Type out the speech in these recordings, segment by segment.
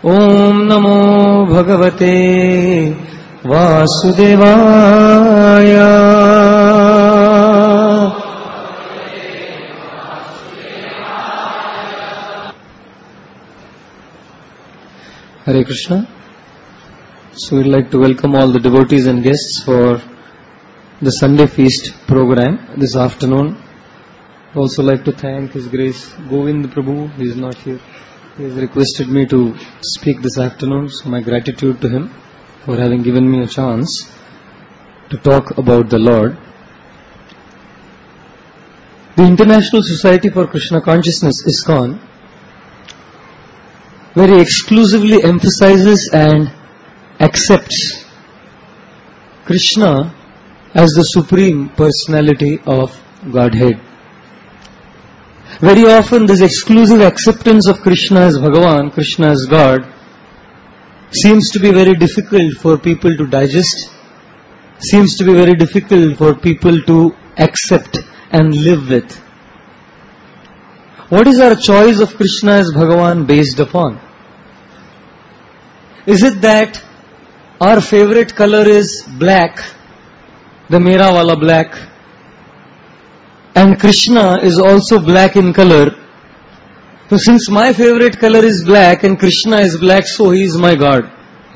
Om Namo Bhagavate Vasudevaya. Hare Krishna. So we'd like to welcome all the devotees and guests for the Sunday Feast program this afternoon. I'd also like to thank His Grace Govind Prabhu. He is not here. He has requested me to speak this afternoon, so my gratitude to him for having given me a chance to talk about the Lord. The International Society for Krishna Consciousness, ISKCON, very exclusively emphasizes and accepts Krishna as the Supreme Personality of Godhead. Very often this exclusive acceptance of Krishna as Bhagavan, Krishna as God, seems to be very difficult for people to digest, seems to be very difficult for people to accept and live with. What is our choice of Krishna as Bhagavan based upon? Is it that our favorite color is black, the Mera Wala black, and Krishna is also black in color? So since my favorite color is black and Krishna is black, so he is my God.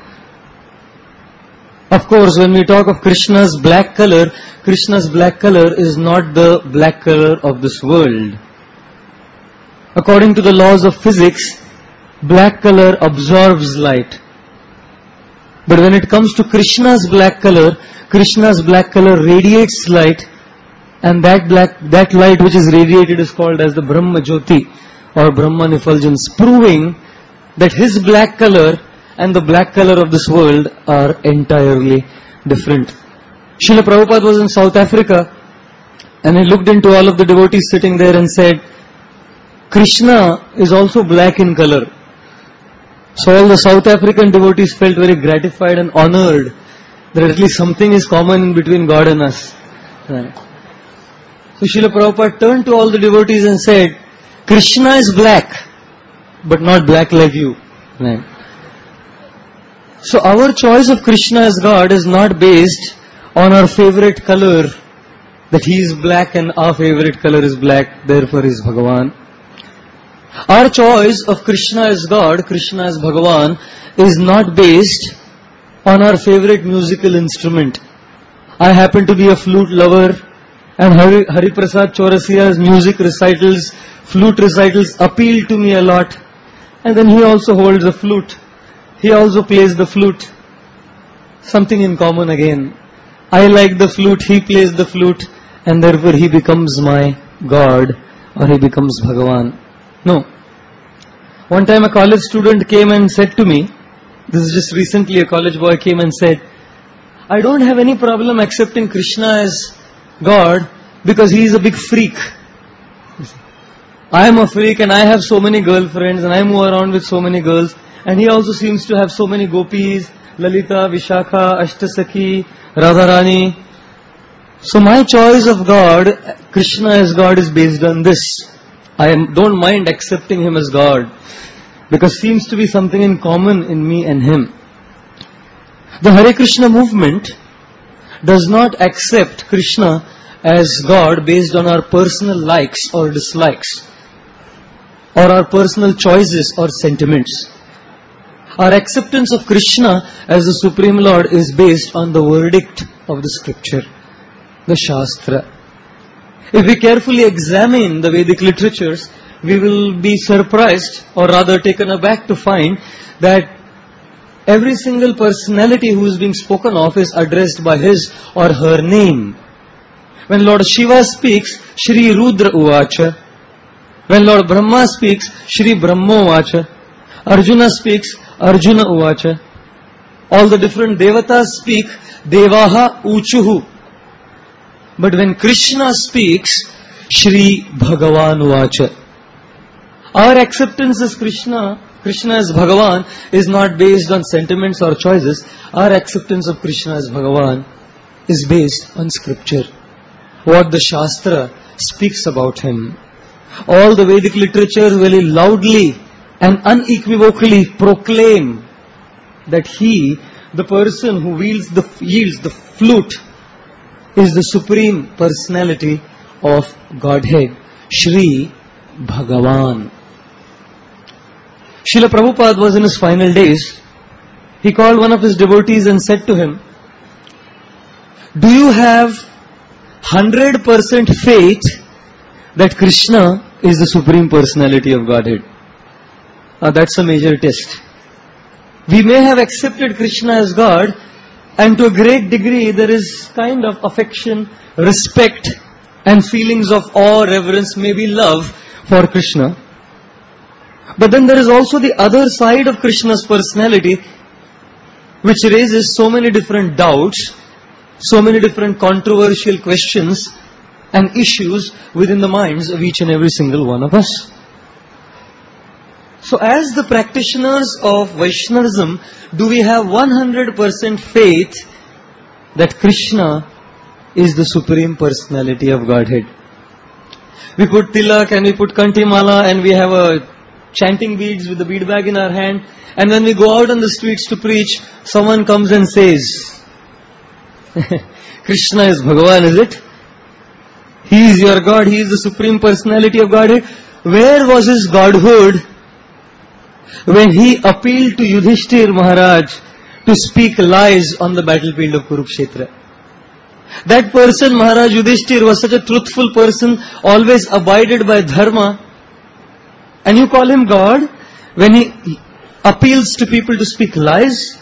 Of course, when we talk of Krishna's black color is not the black color of this world. According to the laws of physics, black color absorbs light. But when it comes to Krishna's black color radiates light, and that light which is radiated is called as the Brahma Jyoti or Brahman effulgence, proving that his black color and the black color of this world are entirely different. Srila Prabhupada was in South Africa and he looked into all of the devotees sitting there and said, Krishna is also black in color. So all the South African devotees felt very gratified and honored that at least something is common between God and us. Right. So Srila Prabhupada turned to all the devotees and said, Krishna is black, but not black like you. Right. So our choice of Krishna as God is not based on our favorite color, that he is black and our favorite color is black, therefore he is Bhagavan. Our choice of Krishna as God, Krishna as Bhagavan, is not based on our favorite musical instrument. I happen to be a flute lover, and Hari Prasad Chaurasia's music recitals, flute recitals appeal to me a lot. And then he also holds a flute. He also plays the flute. Something in common again. I like the flute, he plays the flute, and therefore he becomes my God, or he becomes Bhagavan. No. One time a college student came and said to me, this is just recently, a college boy came and said, I don't have any problem accepting Krishna as God because he is a big freak. I am a freak and I have so many girlfriends and I move around with so many girls, and he also seems to have so many gopis, Lalita, Vishakha, Ashtasakhi, Radharani. So my choice of God, Krishna as God, is based on this. I don't mind accepting him as God because seems to be something in common in me and him. The Hare Krishna movement does not accept Krishna as God based on our personal likes or dislikes or our personal choices or sentiments. Our acceptance of Krishna as the Supreme Lord is based on the verdict of the scripture, the Shastra. If we carefully examine the Vedic literatures, we will be surprised or rather taken aback to find that every single personality who is being spoken of is addressed by his or her name. When Lord Shiva speaks, Shri Rudra Uvacha. When Lord Brahma speaks, Shri Brahma Uvacha. Arjuna speaks, Arjuna Uvacha. All the different devatas speak, Devaha Uchuhu. But when Krishna speaks, Shri Bhagavan Uvacha. Our acceptance as Krishna as Bhagavan is not based on sentiments or choices. Our acceptance of Krishna as Bhagavan is based on scripture. What the Shastra speaks about him. All the Vedic literature very loudly and unequivocally proclaim that he, the person who wields the flute, is the Supreme Personality of Godhead, Shri Bhagavan. Srila Prabhupada was in his final days. He called one of his devotees and said to him, "Do you have 100% faith that Krishna is the Supreme Personality of Godhead?" That's a major test. We may have accepted Krishna as God, and to a great degree there is kind of affection, respect and feelings of awe, reverence, maybe love for Krishna. But then there is also the other side of Krishna's personality, which raises so many different doubts, so many different controversial questions and issues within the minds of each and every single one of us. So as the practitioners of Vaishnavism, do we have 100% faith that Krishna is the Supreme Personality of Godhead? We put tilak and we put kantimala and we have a chanting beads with the bead bag in our hand, and when we go out on the streets to preach, someone comes and says, "Krishna is Bhagavan, is it? He is your God, He is the Supreme Personality of Godhead." Where was His Godhood when He appealed to Yudhishthir Maharaj to speak lies on the battlefield of Kurukshetra? That person, Maharaj Yudhishthir, was such a truthful person, always abided by dharma, and you call him God when he appeals to people to speak lies?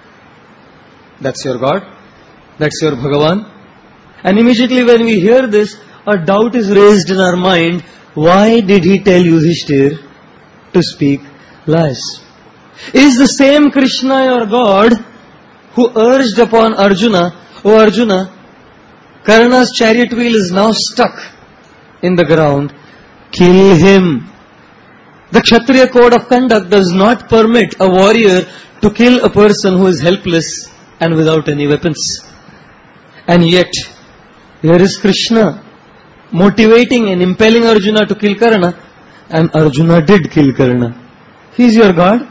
That's your God? That's your Bhagavan? And immediately when we hear this, a doubt is raised in our mind. Why did he tell Yudhishthir to speak lies? Is the same Krishna your God who urged upon Arjuna, "O Arjuna, Karna's chariot wheel is now stuck in the ground. Kill him." The Kshatriya code of conduct does not permit a warrior to kill a person who is helpless and without any weapons. And yet, here is Krishna motivating and impelling Arjuna to kill Karna, and Arjuna did kill Karna. He is your God?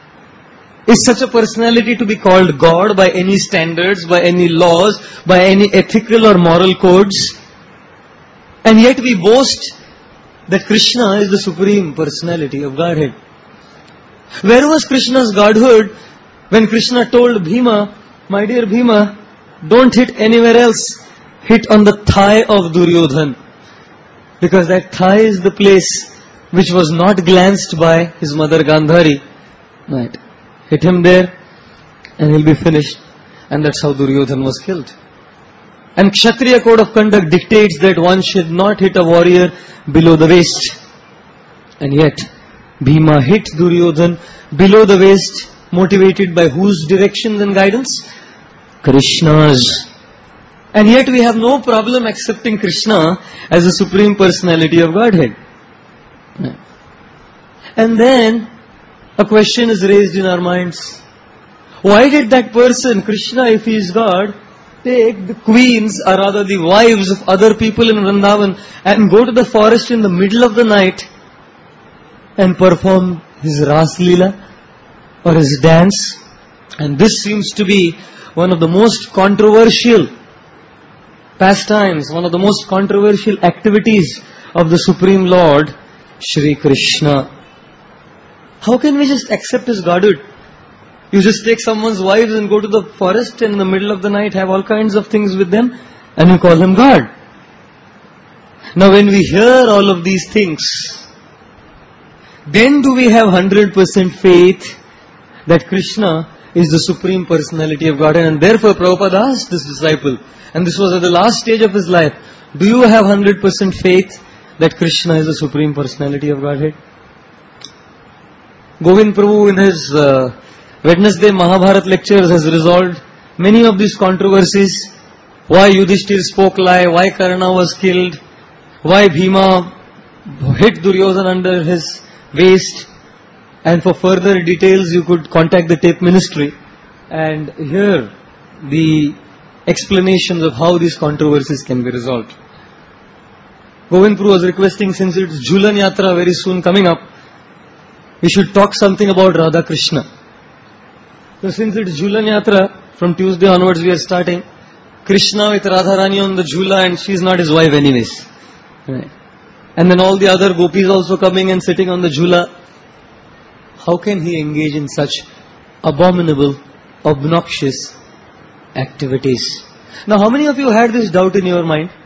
Is such a personality to be called God by any standards, by any laws, by any ethical or moral codes? And yet we boast that Krishna is the Supreme Personality of Godhead. Where was Krishna's Godhood when Krishna told Bhima, "My dear Bhima, don't hit anywhere else, hit on the thigh of Duryodhan"? Because that thigh is the place which was not glanced by his mother Gandhari. Right. Hit him there and he'll be finished. And that's how Duryodhan was killed. And Kshatriya code of conduct dictates that one should not hit a warrior below the waist. And yet, Bhima hit Duryodhan below the waist, motivated by whose directions and guidance? Krishna's. And yet we have no problem accepting Krishna as the Supreme Personality of Godhead. And then a question is raised in our minds. Why did that person, Krishna, if he is God, take the queens, or rather the wives of other people in Vrindavan, and go to the forest in the middle of the night and perform his Ras Leela or his dance? And this seems to be one of the most controversial pastimes, one of the most controversial activities of the Supreme Lord, Shri Krishna. How can we just accept his Godhood? You just take someone's wives and go to the forest and in the middle of the night have all kinds of things with them and you call him God. Now when we hear all of these things, then do we have 100% faith that Krishna is the Supreme Personality of Godhead? And therefore Prabhupada asked this disciple, and this was at the last stage of his life, do you have 100% faith that Krishna is the Supreme Personality of Godhead? Govind Prabhu in his Wednesday Mahabharat lectures has resolved many of these controversies. Why Yudhishthir spoke lie, why Karna was killed, why Bhima hit Duryodhan under his waist. And for further details you could contact the tape ministry and hear the explanations of how these controversies can be resolved. Govind Prabhu was requesting, since it's Jhulan Yatra very soon coming up, we should talk something about Radha Krishna. So since it's Jhulan Yatra, from Tuesday onwards we are starting. Krishna with Radharani on the Jhula, and she's not his wife anyways. Right. And then all the other gopis also coming and sitting on the Jhula. How can he engage in such abominable, obnoxious activities? Now, how many of you had this doubt in your mind?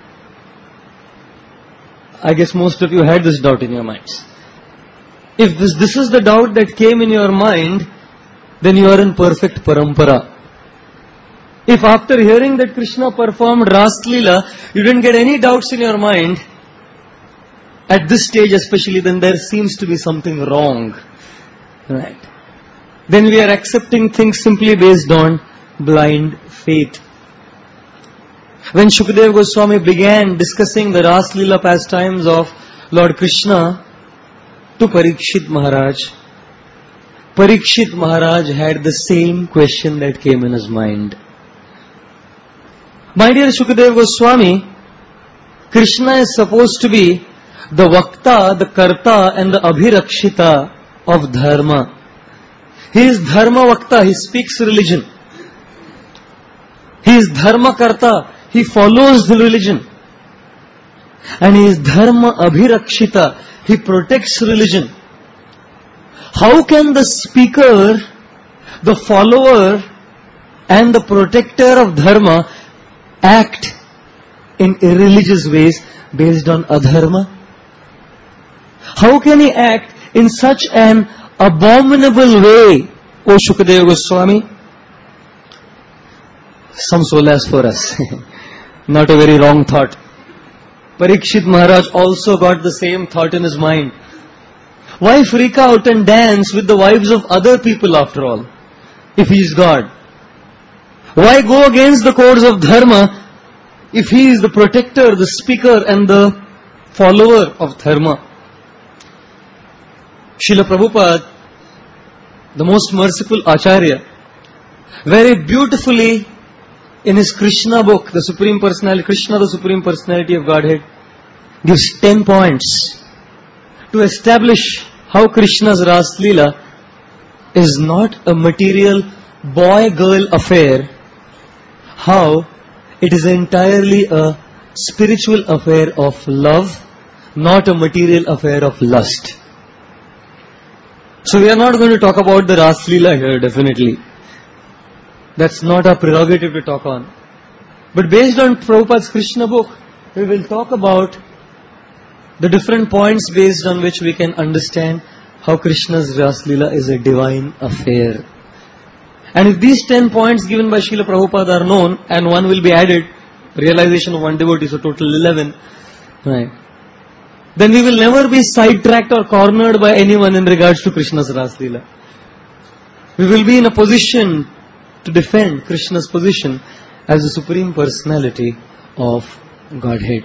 I guess most of you had this doubt in your minds. If this is the doubt that came in your mind, then you are in perfect parampara. If after hearing that Krishna performed Ras Leela, you didn't get any doubts in your mind, at this stage especially, then there seems to be something wrong. Right. Then we are accepting things simply based on blind faith. When Shukadeva Goswami began discussing the Ras Leela pastimes of Lord Krishna to Parikshit Maharaj, Parikshit Maharaj had the same question that came in his mind. My dear Shukadeva Goswami, Krishna is supposed to be the Vakta, the Karta and the Abhirakshita of Dharma. He is Dharma Vakta, he speaks religion. He is Dharma Karta, he follows the religion. And he is Dharma Abhirakshita, he protects religion. How can the speaker, the follower and the protector of Dharma act in irreligious ways based on adharma? How can he act in such an abominable way, O Shukadeva Goswami? Some solace for us. Not a very wrong thought. Parikshit Maharaj also got the same thought in his mind. Why freak out and dance with the wives of other people after all, if he is God? Why go against the codes of Dharma if he is the protector, the speaker and the follower of Dharma? Srila Prabhupada, the most merciful Acharya, very beautifully in his Krishna book, the Supreme Personality, Krishna, the Supreme Personality of Godhead, gives 10 points to establish how Krishna's Ras Leela is not a material boy-girl affair, how it is entirely a spiritual affair of love, not a material affair of lust. So we are not going to talk about the Ras Leela here, definitely. That's not our prerogative to talk on. But based on Prabhupada's Krishna book, we will talk about the different points based on which we can understand how Krishna's Ras Leela is a divine affair. And if these 10 points given by Srila Prabhupada are known, and one will be added, realization of one devotee, so total 11, right, then we will never be sidetracked or cornered by anyone in regards to Krishna's Ras Leela. We will be in a position to defend Krishna's position as the Supreme Personality of Godhead.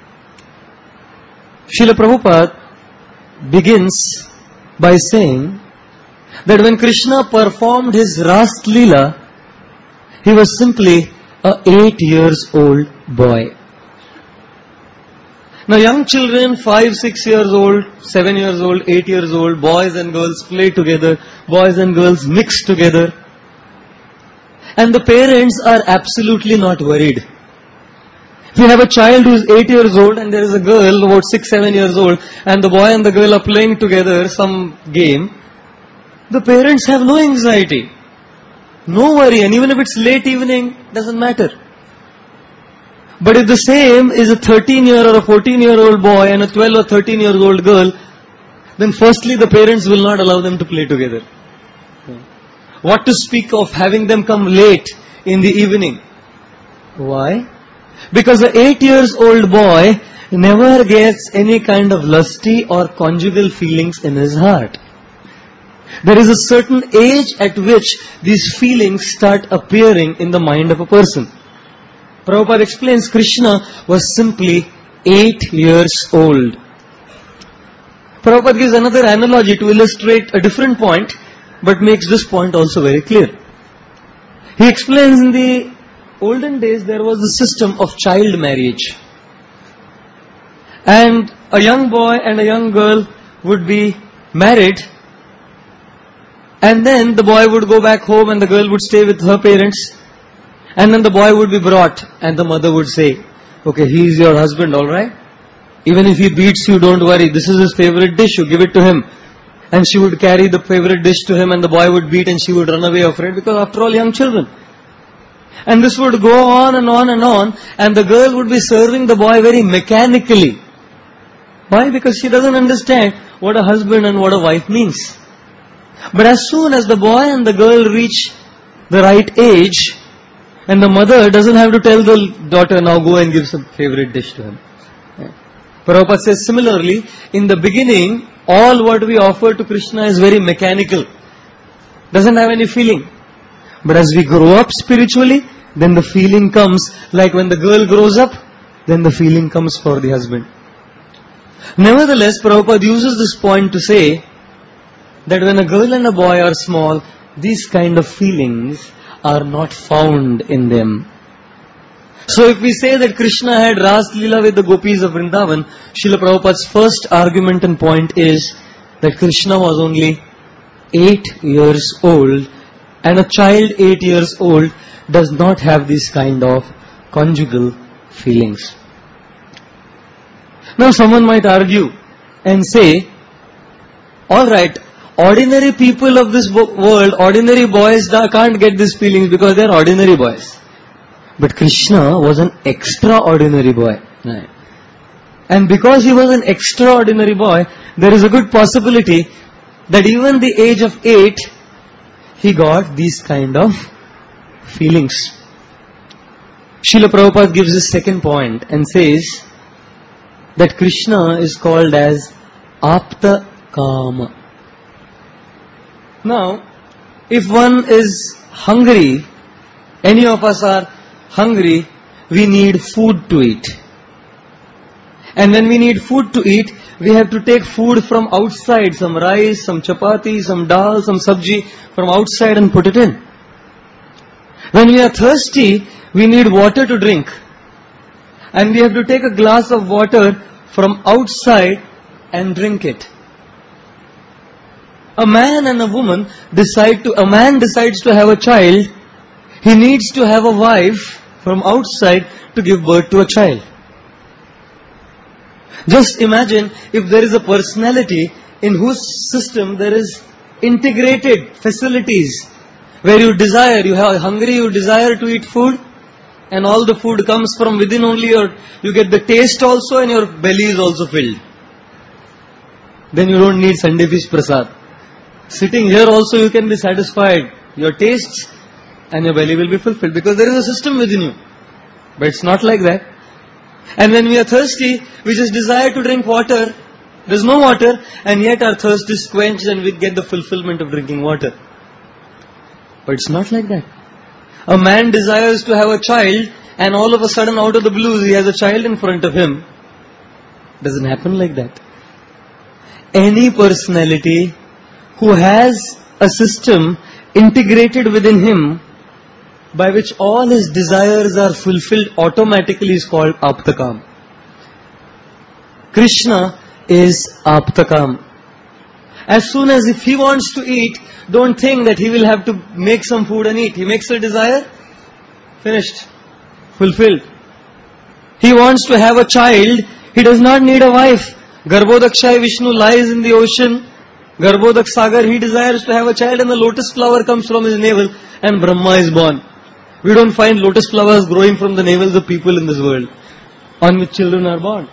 Srila Prabhupada begins by saying that when Krishna performed his Ras Leela, he was simply a 8 years old boy. Now young children, 5, 6 years old, 7 years old, 8 years old, boys and girls play together, boys and girls mix together. And the parents are absolutely not worried. If you have a child who is 8 years old and there is a girl about 6, 7 years old and the boy and the girl are playing together some game, the parents have no anxiety, no worry, and even if it's late evening, doesn't matter. But if the same is a 13-year or a 14-year-old boy and a 12 or 13-year-old girl, then firstly the parents will not allow them to play together. What to speak of having them come late in the evening? Why? Because the 8 years old boy never gets any kind of lusty or conjugal feelings in his heart. There is a certain age at which these feelings start appearing in the mind of a person. Prabhupada explains Krishna was simply 8 years old. Prabhupada gives another analogy to illustrate a different point, but makes this point also very clear. He explains in the olden days there was a system of child marriage. And a young boy and a young girl would be married And then the boy would go back home and the girl would stay with her parents. And then the boy would be brought and the mother would say, okay, he is your husband, alright? Even if he beats you, don't worry. This is his favorite dish, you give it to him. And she would carry the favorite dish to him and the boy would beat and she would run away afraid because after all, young children. And this would go on and on and on, and the girl would be serving the boy very mechanically. Why? Because she doesn't understand what a husband and what a wife means. But as soon as the boy and the girl reach the right age, and the mother doesn't have to tell the daughter, now go and give some favorite dish to him. Prabhupada says similarly, in the beginning, all what we offer to Krishna is very mechanical. Doesn't have any feeling. But as we grow up spiritually, then the feeling comes, like when the girl grows up, then the feeling comes for the husband. Nevertheless, Prabhupada uses this point to say that when a girl and a boy are small, these kind of feelings are not found in them. So if we say that Krishna had Ras Leela with the gopis of Vrindavan, Srila Prabhupada's first argument and point is that Krishna was only 8 years old, and a child 8 years old does not have this kind of conjugal feelings. Now someone might argue and say, alright, ordinary people of this world, ordinary boys can't get these feelings because they are ordinary boys. But Krishna was an extraordinary boy. Right. And because he was an extraordinary boy, there is a good possibility that even the age of 8, he got these kind of feelings. Srila Prabhupada gives his second point and says that Krishna is called as Apta Kama. Now, if one is hungry, any of us are hungry, we need food to eat. And when we need food to eat, we have to take food from outside, some rice, some chapati, some dal, some sabji from outside and put it in. When we are thirsty, we need water to drink. And we have to take a glass of water from outside and drink it. A man and a woman a man decides to have a child, he needs to have a wife from outside to give birth to a child. Just imagine if there is a personality in whose system there is integrated facilities where you are hungry, you desire to eat food, and all the food comes from within only, you get the taste also and your belly is also filled. Then you don't need Sunday fish prasad. Sitting here also you can be satisfied. Your tastes and your belly will be fulfilled because there is a system within you. But it's not like that. And when we are thirsty, we just desire to drink water. There's no water, and yet our thirst is quenched and we get the fulfillment of drinking water. But it's not like that. A man desires to have a child, and all of a sudden out of the blue he has a child in front of him. Doesn't happen like that. Any personality who has a system integrated within him by which all his desires are fulfilled automatically is called Aptakam. Krishna is Aptakam. As soon as if he wants to eat, don't think that he will have to make some food and eat. He makes a desire, finished, fulfilled. He wants to have a child, he does not need a wife. Garbhodakshaya Vishnu lies in the ocean, Garbhodak Sagar, he desires to have a child and the lotus flower comes from his navel and Brahma is born. We don't find lotus flowers growing from the navels of people in this world on which children are born.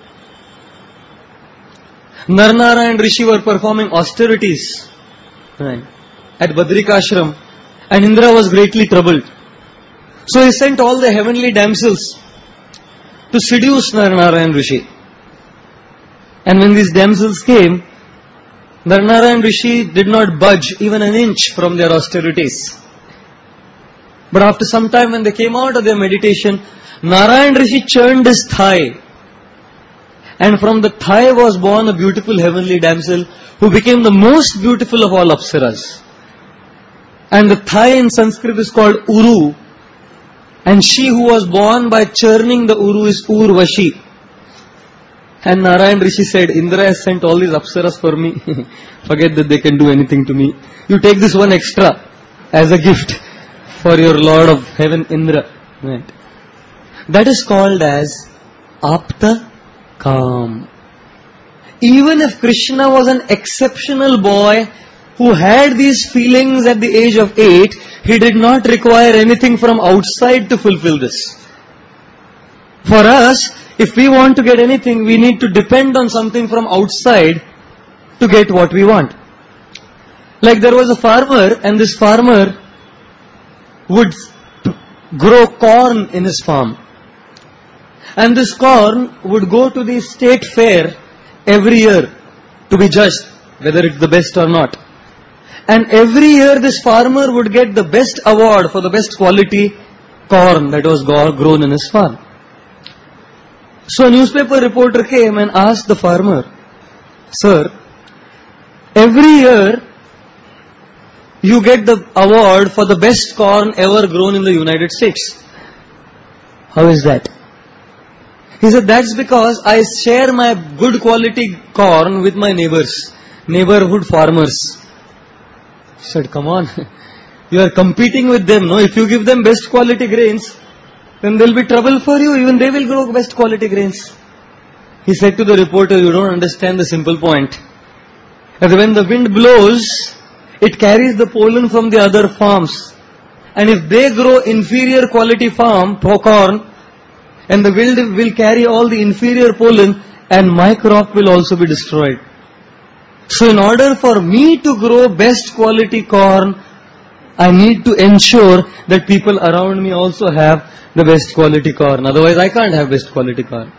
Narnara and Rishi were performing austerities at Badrikashram, and Indra was greatly troubled. So he sent all the heavenly damsels to seduce Narnara and Rishi. And when these damsels came, Narnara and Rishi did not budge even an inch from their austerities. But after some time when they came out of their meditation, Narayan Rishi churned his thigh. And from the thigh was born a beautiful heavenly damsel who became the most beautiful of all Apsaras. And the thigh in Sanskrit is called Uru. And she who was born by churning the Uru is Urvashi. And Narayan Rishi said, Indra has sent all these apsaras for me. Forget that they can do anything to me. You take this one extra as a gift for your Lord of Heaven, Indra. Right. That is called as Apta Kam. Even if Krishna was an exceptional boy who had these feelings at the age of 8, he did not require anything from outside to fulfill this. For us, if we want to get anything, we need to depend on something from outside to get what we want. Like there was a farmer, and this farmer would grow corn in his farm. And this corn would go to the state fair every year to be judged whether it's the best or not. And every year this farmer would get the best award for the best quality corn that was grown in his farm. So a newspaper reporter came and asked the farmer, Sir, every year you get the award for the best corn ever grown in the United States. How is that? He said, that's because I share my good quality corn with my neighbors, neighborhood farmers. He said, come on, you are competing with them, no? If you give them best quality grains, then there will be trouble for you, even they will grow best quality grains. He said to the reporter, you don't understand the simple point. That when the wind blows, it carries the pollen from the other farms. And if they grow inferior quality corn, and the wind will carry all the inferior pollen, and my crop will also be destroyed. So in order for me to grow best quality corn, I need to ensure that people around me also have the best quality corn. Otherwise I can't have best quality corn.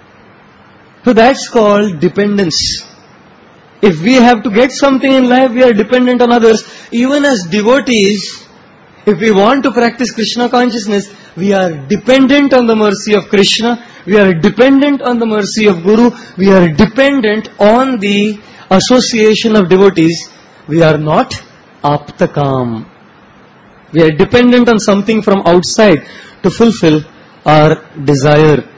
So that's called dependence. If we have to get something in life, we are dependent on others. Even as devotees, if we want to practice Krishna consciousness, we are dependent on the mercy of Krishna. We are dependent on the mercy of Guru. We are dependent on the association of devotees. We are not Aptakam. We are dependent on something from outside to fulfill our desire.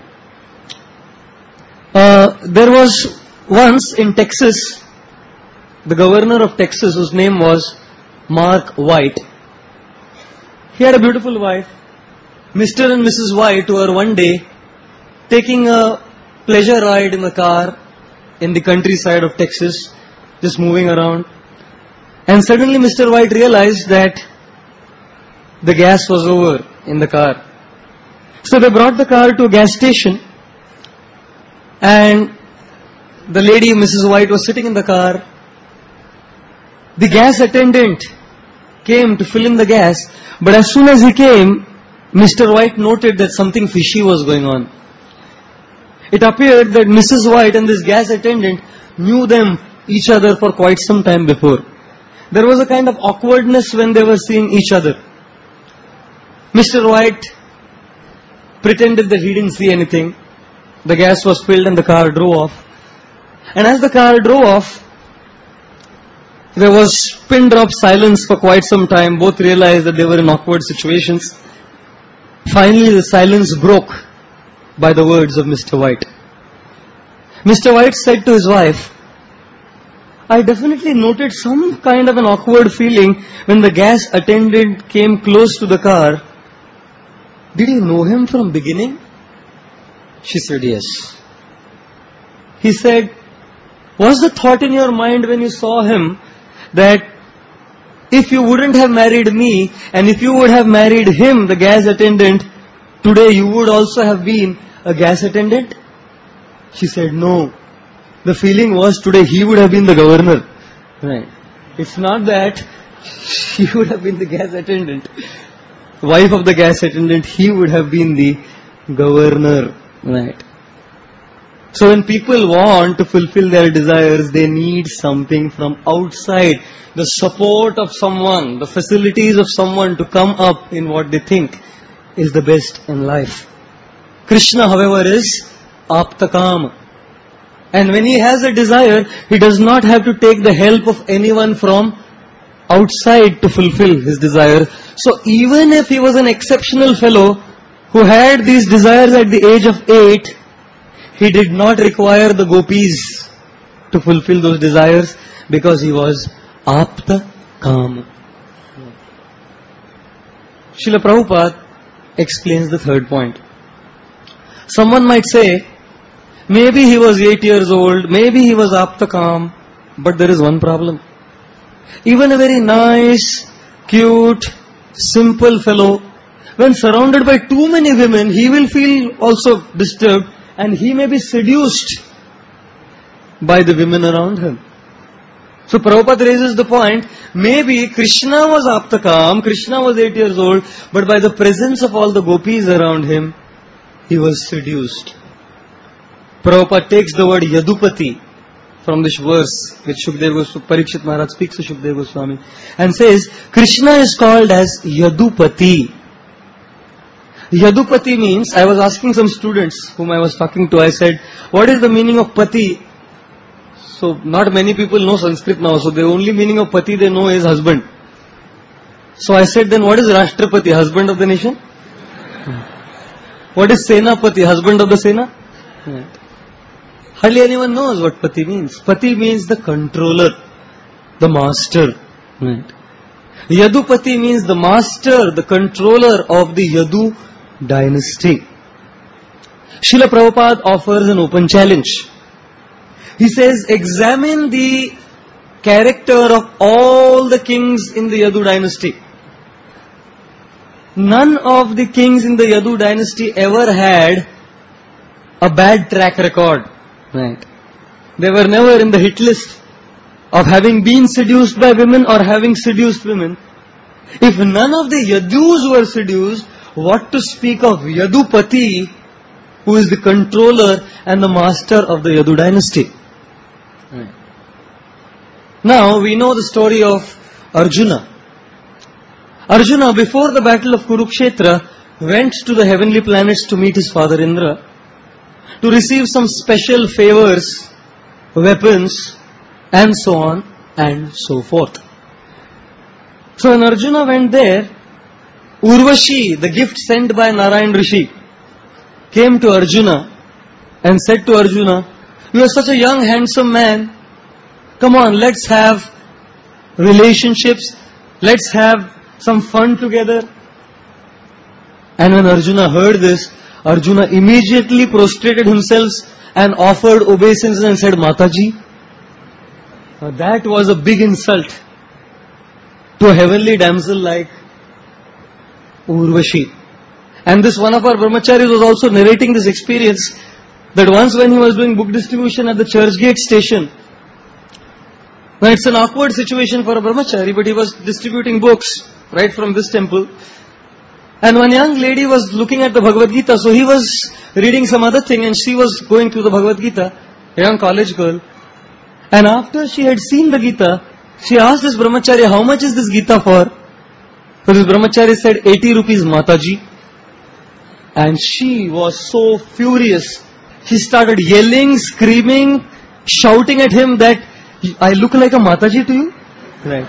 There was once in Texas, the governor of Texas, whose name was Mark White. He had a beautiful wife. Mr. and Mrs. White were one day taking a pleasure ride in the car in the countryside of Texas, just moving around. And suddenly Mr. White realized that the gas was over in the car. So they brought the car to a gas station, and the lady, Mrs. White, was sitting in the car. The gas attendant came to fill in the gas, but as soon as he came, Mr. White noted that something fishy was going on. It appeared that Mrs. White and this gas attendant knew each other for quite some time before. There was a kind of awkwardness when they were seeing each other. Mr. White pretended that he didn't see anything. The gas was filled and the car drove off. And as the car drove off, there was pin-drop silence for quite some time. Both realized that they were in awkward situations. Finally, the silence broke by the words of Mr. White. Mr. White said to his wife, I definitely noted some kind of an awkward feeling when the gas attendant came close to the car. Did you know him from beginning? She said, yes. He said, was the thought in your mind when you saw him that if you wouldn't have married me and if you would have married him, the gas attendant, today you would also have been a gas attendant? She said, no. The feeling was today he would have been the governor. Right. It's not that she would have been the gas attendant. Wife of the gas attendant, he would have been the governor. Right. So when people want to fulfill their desires, they need something from outside. The support of someone, the facilities of someone to come up in what they think is the best in life. Krishna, however, is Aptakam. And when he has a desire, he does not have to take the help of anyone from outside to fulfill his desire. So even if he was an exceptional fellow who had these desires at the age of 8, He did not require the gopis to fulfill those desires because he was Apta Kam. Srila Prabhupada explains the third point. Someone might say, maybe he was 8 years old, maybe he was Apta Kam, but there is one problem. Even a very nice, cute, simple fellow, when surrounded by too many women, he will feel also disturbed and he may be seduced by the women around him. So Prabhupada raises the point, maybe Krishna was Aptakam, Krishna was 8 years old, but by the presence of all the gopis around him, he was seduced. Prabhupada takes the word Yadupati from this verse which Shukdev Goswami, Parikshit Maharaj speaks to Shukdev Goswami and says, Krishna is called as Yadupati. Yadupati means, I was asking some students whom I was talking to, I said, what is the meaning of Pati? So not many people know Sanskrit now, so the only meaning of Pati they know is husband. So I said, then what is Rashtrapati, husband of the nation? What is Senapati, husband of the Sena? Hardly anyone knows what Pati means. Pati means the controller, the master. Yadupati means the master, the controller of the Yadu dynasty. Srila Prabhupada offers an open challenge. He says, examine the character of all the kings in the Yadu dynasty. None of the kings in the Yadu dynasty ever had a bad track record. Right. They were never in the hit list of having been seduced by women or having seduced women. If none of the Yadus were seduced, what to speak of Yadupati, who is the controller and the master of the Yadu dynasty? Right. Now we know the story of Arjuna. Arjuna, before the battle of Kurukshetra, went to the heavenly planets to meet his father Indra, to receive some special favors, weapons, and so on and so forth. So when Arjuna went there, Urvashi, the gift sent by Narayan Rishi, came to Arjuna and said to Arjuna, you are such a young, handsome man. Come on, let's have relationships. Let's have some fun together. And when Arjuna heard this, Arjuna immediately prostrated himself and offered obeisance and said, Mataji. Now that was a big insult to a heavenly damsel like Urvashi. And this one of our brahmacharis was also narrating this experience, that once when he was doing book distribution at the Churchgate station, now it's an awkward situation for a brahmachari, but he was distributing books right from this temple. And one young lady was looking at the Bhagavad Gita, so he was reading some other thing and she was going through the Bhagavad Gita, a young college girl. And after she had seen the Gita, she asked this brahmachari, how much is this Gita for? So this brahmachari said, 80 rupees Mataji. And she was so furious. She started yelling, screaming, shouting at him that, I look like a Mataji to you? Right.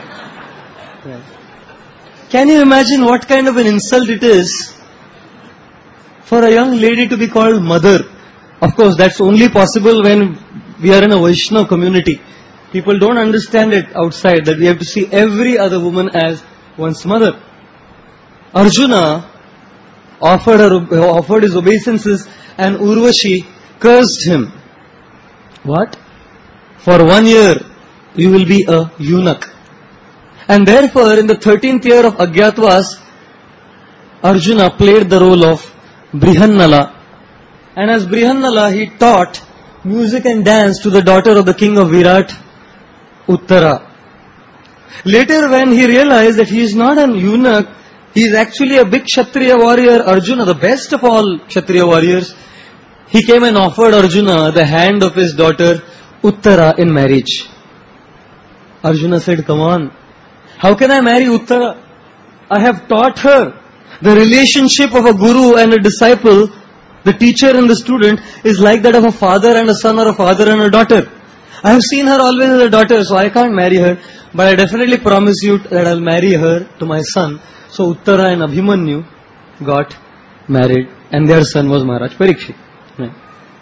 Can you imagine what kind of an insult it is for a young lady to be called mother? Of course, that's only possible when we are in a Vaishnava community. People don't understand it outside, that we have to see every other woman as one's mother. Arjuna offered his obeisances and Urvashi cursed him. What? For 1 year you will be a eunuch. And therefore in the 13th year of Agyatvas, Arjuna played the role of Brihannala. And as Brihannala he taught music and dance to the daughter of the king of Virat, Uttara. Later when he realized that he is not an eunuch, he is actually a big Kshatriya warrior, Arjuna, the best of all Kshatriya warriors, he came and offered Arjuna the hand of his daughter Uttara in marriage. Arjuna said, come on, how can I marry Uttara? I have taught her. The relationship of a guru and a disciple, the teacher and the student, is like that of a father and a son or a father and a daughter. I have seen her always as a daughter, so I can't marry her, but I definitely promise you that I'll marry her to my son. So Uttara and Abhimanyu got married and their son was Maharaj Parikshit. Right.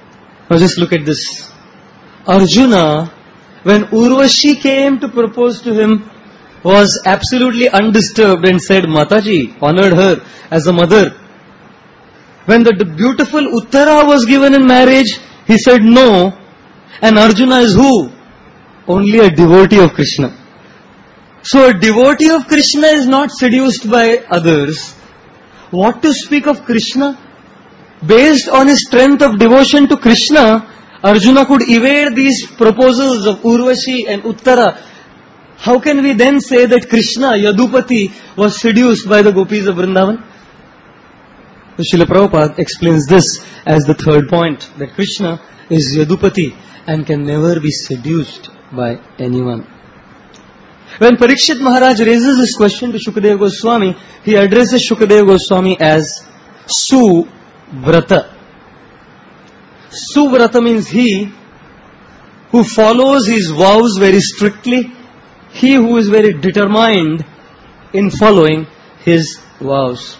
Now just look at this. Arjuna, when Urvashi came to propose to him, was absolutely undisturbed and said, Mataji, honored her as a mother. When the beautiful Uttara was given in marriage, he said no. And Arjuna is who? Only a devotee of Krishna. So a devotee of Krishna is not seduced by others. What to speak of Krishna? Based on his strength of devotion to Krishna, Arjuna could evade these proposals of Urvashi and Uttara. How can we then say that Krishna, Yadupati, was seduced by the gopis of Vrindavan? So Srila Prabhupada explains this as the third point, that Krishna is Yadupati and can never be seduced by anyone. When Parikshit Maharaj raises this question to Shukadeva Goswami, he addresses Shukadeva Goswami as Suvrata. Suvrata means he who follows his vows very strictly, he who is very determined in following his vows.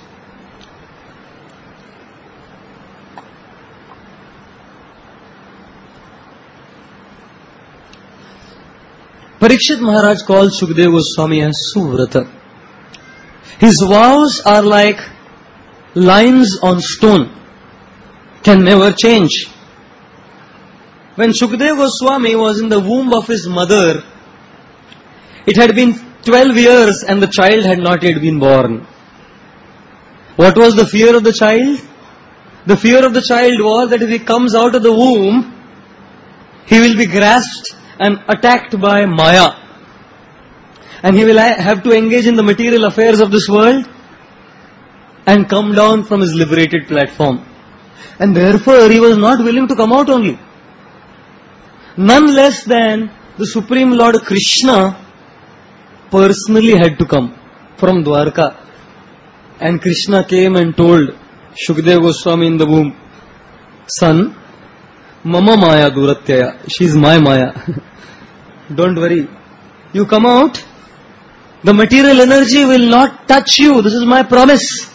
Parikshit Maharaj called Shukadeva Goswami as Suvrata. His vows are like lines on stone, can never change. When Shukadeva Goswami was in the womb of his mother, it had been 12 years and the child had not yet been born. What was the fear of the child? The fear of the child was that if he comes out of the womb, he will be grasped and attacked by Maya. And he will have to engage in the material affairs of this world and come down from his liberated platform. And therefore he was not willing to come out only. None less than the Supreme Lord Krishna personally had to come from Dwarka. And Krishna came and told Shukadeva Goswami in the womb, son, Mama Maya Duratyaya, she is my Maya. Don't worry. You come out, the material energy will not touch you. This is my promise.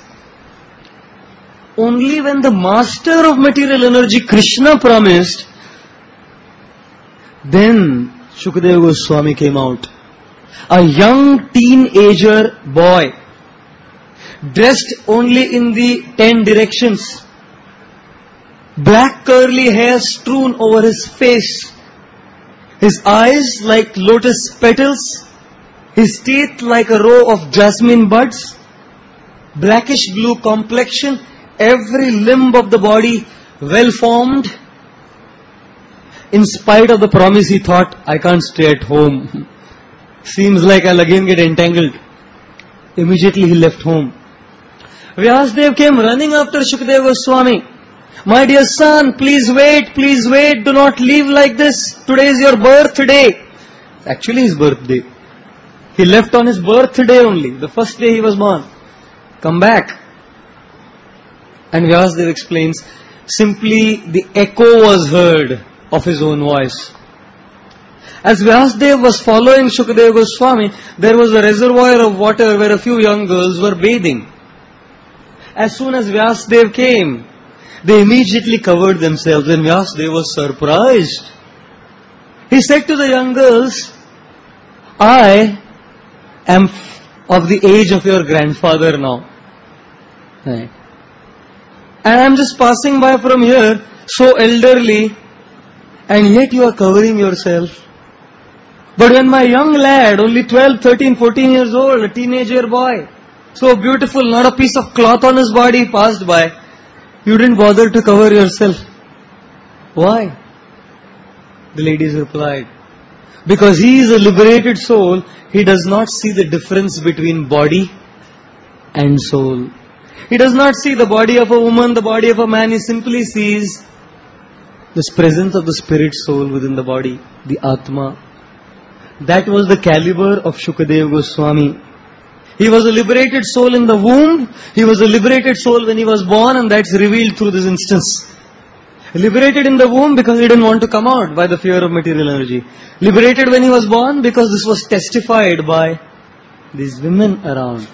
Only when the master of material energy, Krishna, promised, then Shukadeva Goswami came out. A young teenager boy, dressed only in the 10 directions, black curly hair strewn over his face, his eyes like lotus petals, his teeth like a row of jasmine buds, blackish blue complexion, every limb of the body well formed. In spite of the promise, he thought, I can't stay at home. Seems like I'll again get entangled. Immediately he left home. Vyasdev came running after Shukadeva Goswami. My dear son, please wait, do not leave like this. Today is your birthday. Actually his birthday. He left on his birthday only, the first day he was born. Come back. And Vyasdev explains, simply the echo was heard of his own voice. As Vyasdev was following Shukadeva Goswami, there was a reservoir of water where a few young girls were bathing. As soon as Vyasdev came, they immediately covered themselves, and Vyasdev was surprised. He said to the young girls, I am of the age of your grandfather now. Right. And I am just passing by from here, so elderly, and yet you are covering yourself. But when my young lad, only 12, 13, 14 years old, a teenager boy, so beautiful, not a piece of cloth on his body, passed by, you didn't bother to cover yourself. Why? The ladies replied, because he is a liberated soul, he does not see the difference between body and soul. He does not see the body of a woman, the body of a man. He simply sees this presence of the spirit soul within the body, the Atma. That was the caliber of Shukadeva Goswami. He was a liberated soul in the womb. He was a liberated soul when he was born, and that's revealed through this instance. Liberated in the womb because he didn't want to come out by the fear of material energy. Liberated when he was born because this was testified by these women around.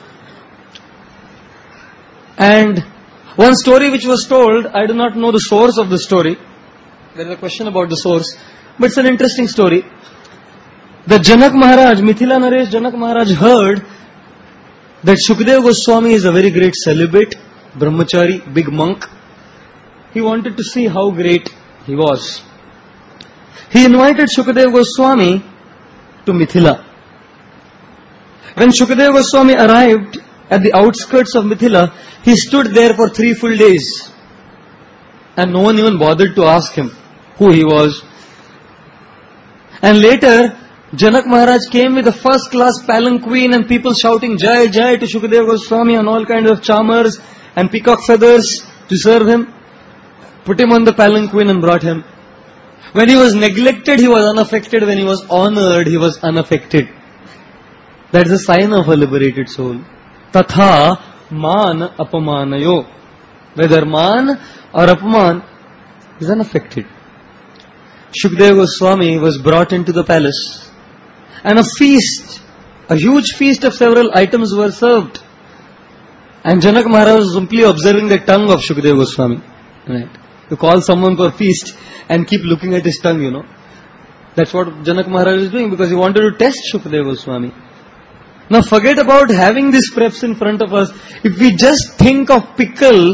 And one story which was told, I do not know the source of the story, There is a question about the source, but it's an interesting story. The Janak Maharaj, Mithila Naresh Janak Maharaj heard that Shukadeva Goswami is a very great celibate, brahmachari, big monk. He wanted to see how great he was. He invited Shukadeva Goswami to Mithila. When Shukadeva Goswami arrived at the outskirts of Mithila, he stood there for 3 full days. And no one even bothered to ask him who he was. And later, Janak Maharaj came with a first class palanquin and people shouting Jai Jai to Shukadeva Goswami and all kinds of charmers and peacock feathers to serve him. Put him on the palanquin and brought him. When he was neglected, he was unaffected. When he was honored, he was unaffected. That is a sign of a liberated soul. Tatha man apamanayo. Whether man or apaman is unaffected. Shukadeva Goswami was brought into the palace. And a feast, a huge feast of several items were served. And Janak Maharaj was simply observing the tongue of Shukadeva Goswami. Right. You call someone for a feast and keep looking at his tongue, you know. That's what Janak Maharaj is doing because he wanted to test Shukadeva Goswami. Now forget about having these preps in front of us. If we just think of pickle,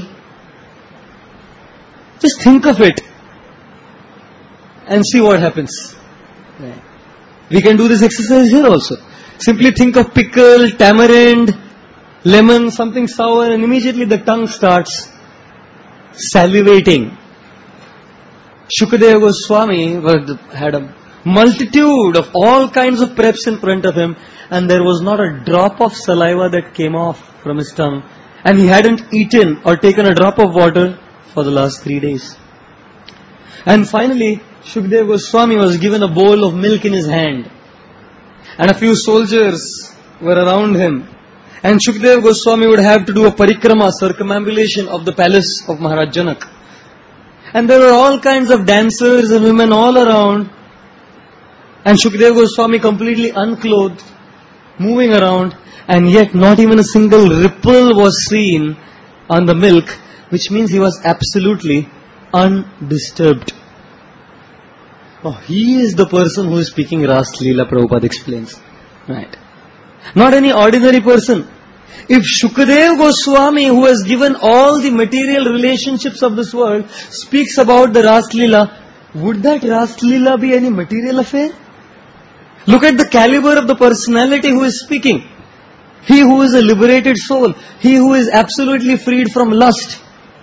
just think of it and see what happens. Right. We can do this exercise here also. Simply think of pickle, tamarind, lemon, something sour, and immediately the tongue starts salivating. Shukadeva Goswami had a multitude of all kinds of preps in front of him, and there was not a drop of saliva that came off from his tongue. And he hadn't eaten or taken a drop of water for the last 3 days. And finally, Shukadeva Goswami was given a bowl of milk in his hand. And a few soldiers were around him. And Shukadeva Goswami would have to do a parikrama, circumambulation of the palace of Maharaj Janak. And there were all kinds of dancers and women all around. And Shukadeva Goswami completely unclothed, moving around. And yet not even a single ripple was seen on the milk, which means he was absolutely undisturbed. Oh, he is the person who is speaking Ras Leela, Prabhupada explains. Right. Not any ordinary person. If Shukadeva Goswami, who has given all the material relationships of this world, speaks about the Ras Leela, would that Ras Leela be any material affair? Look at the caliber of the personality who is speaking. He who is a liberated soul. He who is absolutely freed from lust.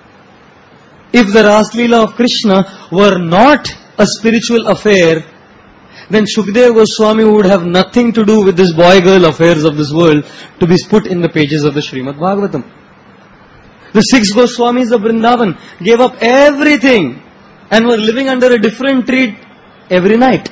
If the Ras Leela of Krishna were not a spiritual affair, then Shukadeva Goswami would have nothing to do with this boy-girl affairs of this world to be put in the pages of the Srimad Bhagavatam. The 6 Goswamis of Vrindavan gave up everything and were living under a different tree every night.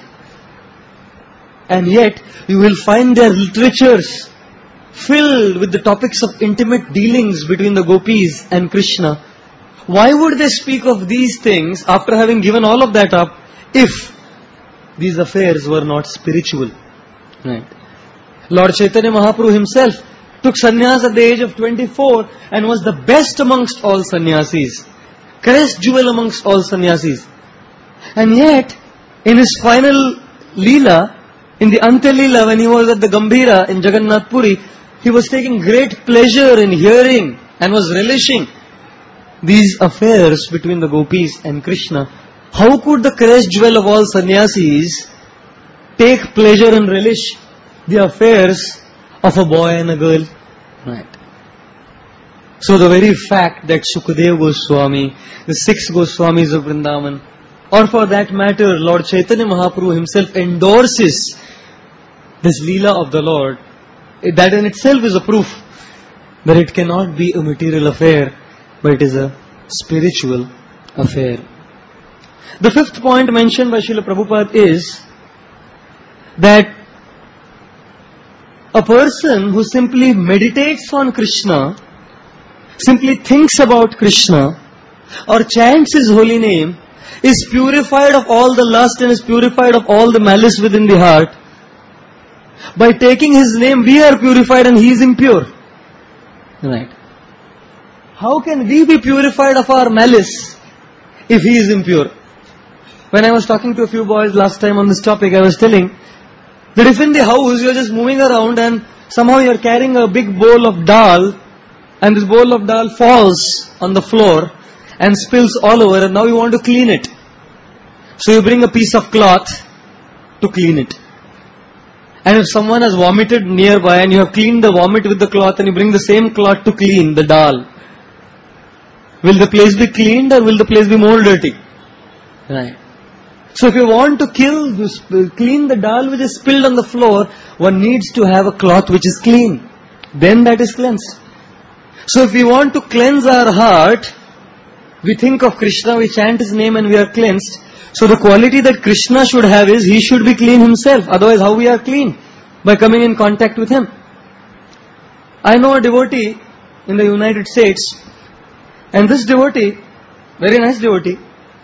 And yet, you will find their literatures filled with the topics of intimate dealings between the gopis and Krishna. Why would they speak of these things after having given all of that up if these affairs were not spiritual? Right. Lord Chaitanya Mahaprabhu himself took sannyas at the age of 24 and was the best amongst all sannyasis. Crest jewel amongst all sannyasis. And yet, in his final Leela, in the Antya Leela, when he was at the Gambhira in Jagannath Puri, he was taking great pleasure in hearing and was relishing these affairs between the gopis and Krishna. How could the crest jewel of all sannyasis take pleasure and relish the affairs of a boy and a girl? Right. So the very fact that Shukadeva Goswami, the 6 Goswamis of Vrindavan, or for that matter Lord Chaitanya Mahaprabhu himself endorses this Leela of the Lord, that in itself is a proof that it cannot be a material affair, but it is a spiritual affair. The 5th point mentioned by Srila Prabhupada is that a person who simply meditates on Krishna, simply thinks about Krishna, or chants His holy name, is purified of all the lust and is purified of all the malice within the heart. By taking His name, we are purified and He is impure. Right. How can we be purified of our malice if He is impure? When I was talking to a few boys last time on this topic, I was telling that if in the house you're just moving around and somehow you're carrying a big bowl of dal, and this bowl of dal falls on the floor and spills all over, and now you want to clean it. So you bring a piece of cloth to clean it. And if someone has vomited nearby and you have cleaned the vomit with the cloth and you bring the same cloth to clean the dal, will the place be cleaned or will the place be more dirty? Right. So if you want to clean the dal which is spilled on the floor, one needs to have a cloth which is clean. Then that is cleansed. So if we want to cleanse our heart, we think of Krishna, we chant His name and we are cleansed. So the quality that Krishna should have is, He should be clean Himself. Otherwise how we are clean? By coming in contact with Him. I know a devotee in the United States, and this devotee, very nice devotee,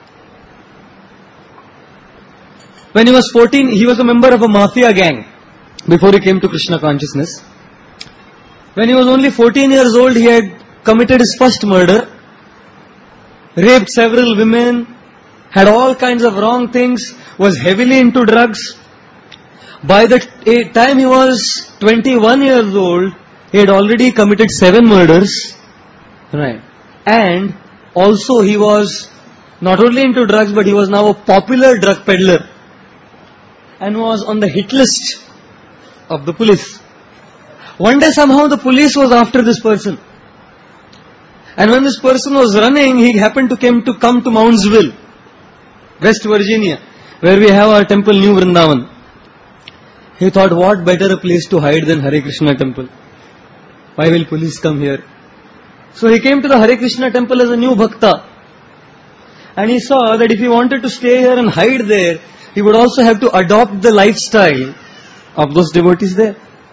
when he was 14, he was a member of a mafia gang before he came to Krishna consciousness. When he was only 14 years old, he had committed his first murder, raped several women, had all kinds of wrong things, was heavily into drugs. By the time he was 21 years old, he had already committed 7 murders. Right. And also he was not only into drugs, but he was now a popular drug peddler and was on the hit list of the police. One day somehow the police was after this person. And when this person was running, he happened to come to Moundsville, West Virginia, where we have our temple, New Vrindavan. He thought, what better a place to hide than Hare Krishna temple? Why will police come here? So he came to the Hare Krishna temple as a new bhakta. And he saw that if he wanted to stay here and hide there, he would also have to adopt the lifestyle of those devotees there.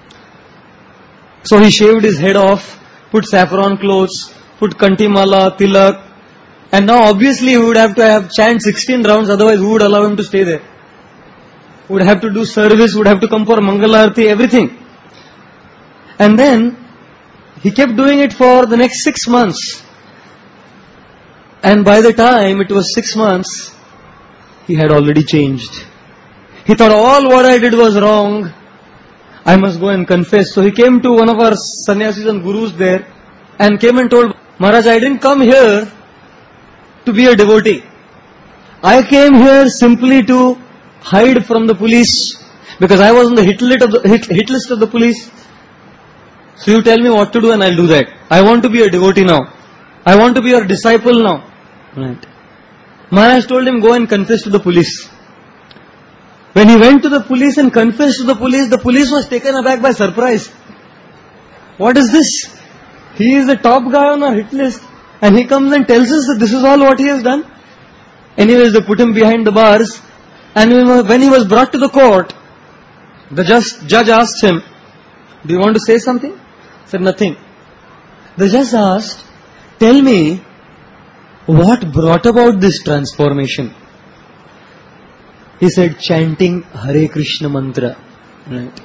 So he shaved his head off, put saffron clothes, put kantimala, tilak, and now obviously he would have to have chant 16 rounds, otherwise who would allow him to stay there? Would have to do service, would have to come for Mangalarti, everything. And then he kept doing it for the next 6 months. And by the time it was 6 months, he had already changed. He thought all what I did was wrong. I must go and confess. So he came to one of our sannyasis and gurus there and came and told, Maharaj, I didn't come here to be a devotee. I came here simply to hide from the police because I was on the hit list of the police. So you tell me what to do and I'll do that. I want to be a devotee now. I want to be your disciple now. Right. Maharaj told him, go and confess to the police. When he went to the police and confessed to the police was taken aback by surprise. What is this? He is the top guy on our hit list and he comes and tells us that this is all what he has done. Anyways, they put him behind the bars, and when he was brought to the court, the judge asked him, do you want to say something? He said, nothing. The judge asked, tell me, what brought about this transformation? He said, chanting Hare Krishna mantra. Right.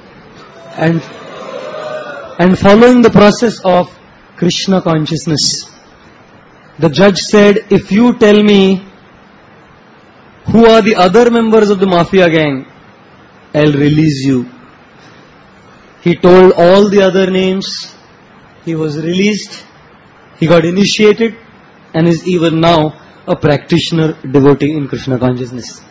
And following the process of Krishna consciousness. The judge said, if you tell me who are the other members of the mafia gang, I'll release you. He told all the other names. He was released. He got initiated and is even now a practitioner devotee in Krishna consciousness.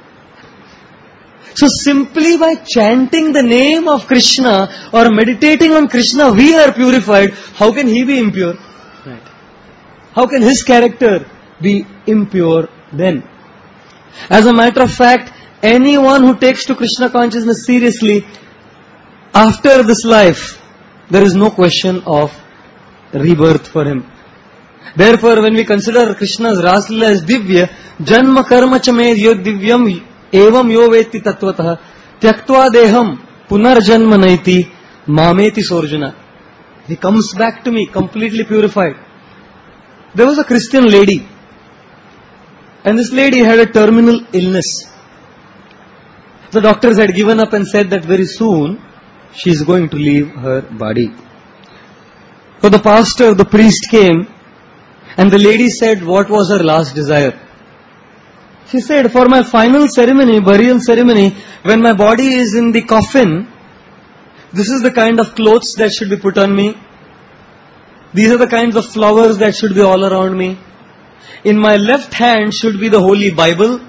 So simply by chanting the name of Krishna or meditating on Krishna, we are purified. How can he be impure? Right. How can his character be impure then? As a matter of fact, anyone who takes to Krishna consciousness seriously, after this life, there is no question of rebirth for him. Therefore, when we consider Krishna's Raslila as Divya, Janma Karma Chamed Yod Divyam Evam Yo Veti Tatvatah Tyaktva Deham Punarjanma Naiti Mameti Sorjuna. He comes back to me completely purified. There was a Christian lady, and this lady had a terminal illness. The doctors had given up and said that very soon she is going to leave her body. So the pastor, the priest came, and the lady said what was her last desire. She said, for my final ceremony, burial ceremony, when my body is in the coffin, this is the kind of clothes that should be put on me. These are the kinds of flowers that should be all around me. In my left hand should be the Holy Bible.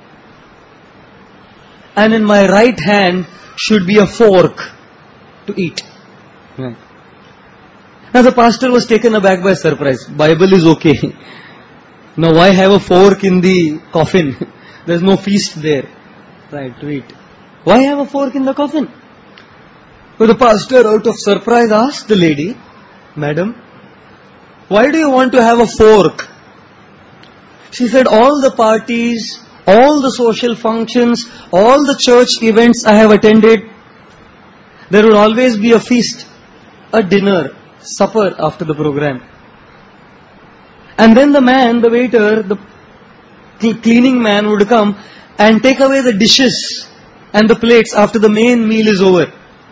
And in my right hand should be a fork to eat. Right. Now the pastor was taken aback by surprise. Bible is okay. Now why have a fork in the coffin? There's no feast there. Right, to eat. Why have a fork in the coffin? So the pastor, out of surprise, asked the lady, Madam, why do you want to have a fork? She said, all the parties, all the social functions, all the church events I have attended, there will always be a feast, a dinner, supper after the program. And then the man, the waiter, the cleaning man would come and take away the dishes and the plates after the main meal is over.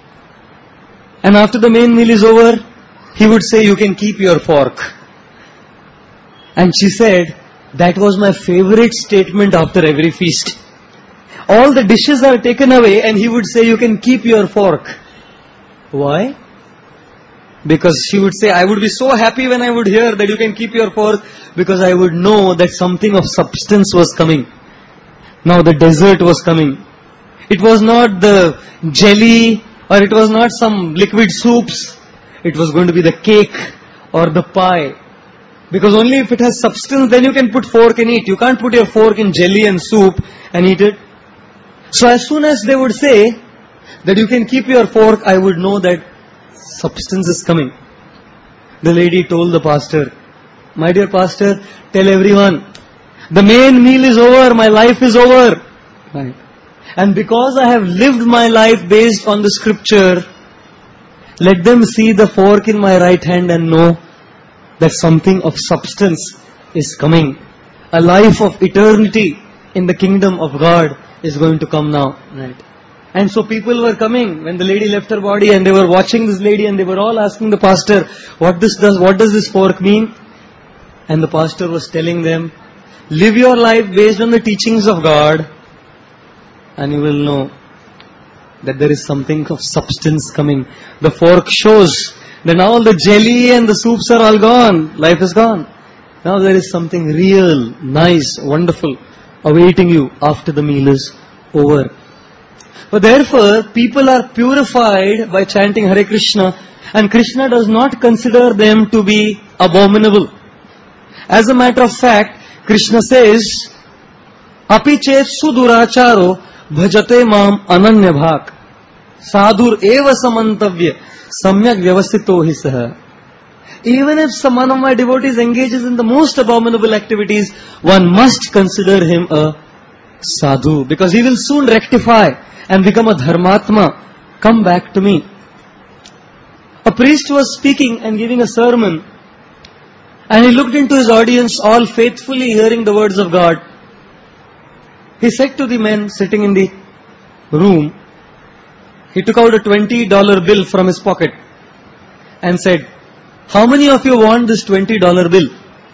And after the main meal is over, he would say, you can keep your fork. And she said, that was my favorite statement after every feast. All the dishes are taken away and he would say, you can keep your fork. Why? Because she would say, I would be so happy when I would hear that you can keep your fork, because I would know that something of substance was coming. Now the dessert was coming. It was not the jelly or it was not some liquid soups. It was going to be the cake or the pie. Because only if it has substance, then you can put fork and eat. You can't put your fork in jelly and soup and eat it. So as soon as they would say that you can keep your fork, I would know that substance is coming. The lady told the pastor, my dear pastor, tell everyone, the main meal is over, my life is over. Right. And because I have lived my life based on the scripture, let them see the fork in my right hand and know that something of substance is coming. A life of eternity in the kingdom of God is going to come now. Right. And so people were coming when the lady left her body, and they were watching this lady, and they were all asking the pastor, what does this fork mean? And the pastor was telling them, live your life based on the teachings of God, and you will know that there is something of substance coming. The fork shows that now all the jelly and the soups are all gone. Life is gone. Now there is something real, nice, wonderful awaiting you after the meal is over. But therefore, people are purified by chanting Hare Krishna, and Krishna does not consider them to be abominable. As a matter of fact, Krishna says, Api chet suduracharo bhajate mam ananya bhak sadhur eva samantavya samyak vyavastito hi saha. Even if one of my devotees engages in the most abominable activities, one must consider him a sadhu, because he will soon rectify and become a dharmatma, come back to me. A priest was speaking and giving a sermon, and he looked into his audience, all faithfully hearing the words of God. He said to the men sitting in the room, he took out a $20 bill from his pocket and said, how many of you want this $20 bill?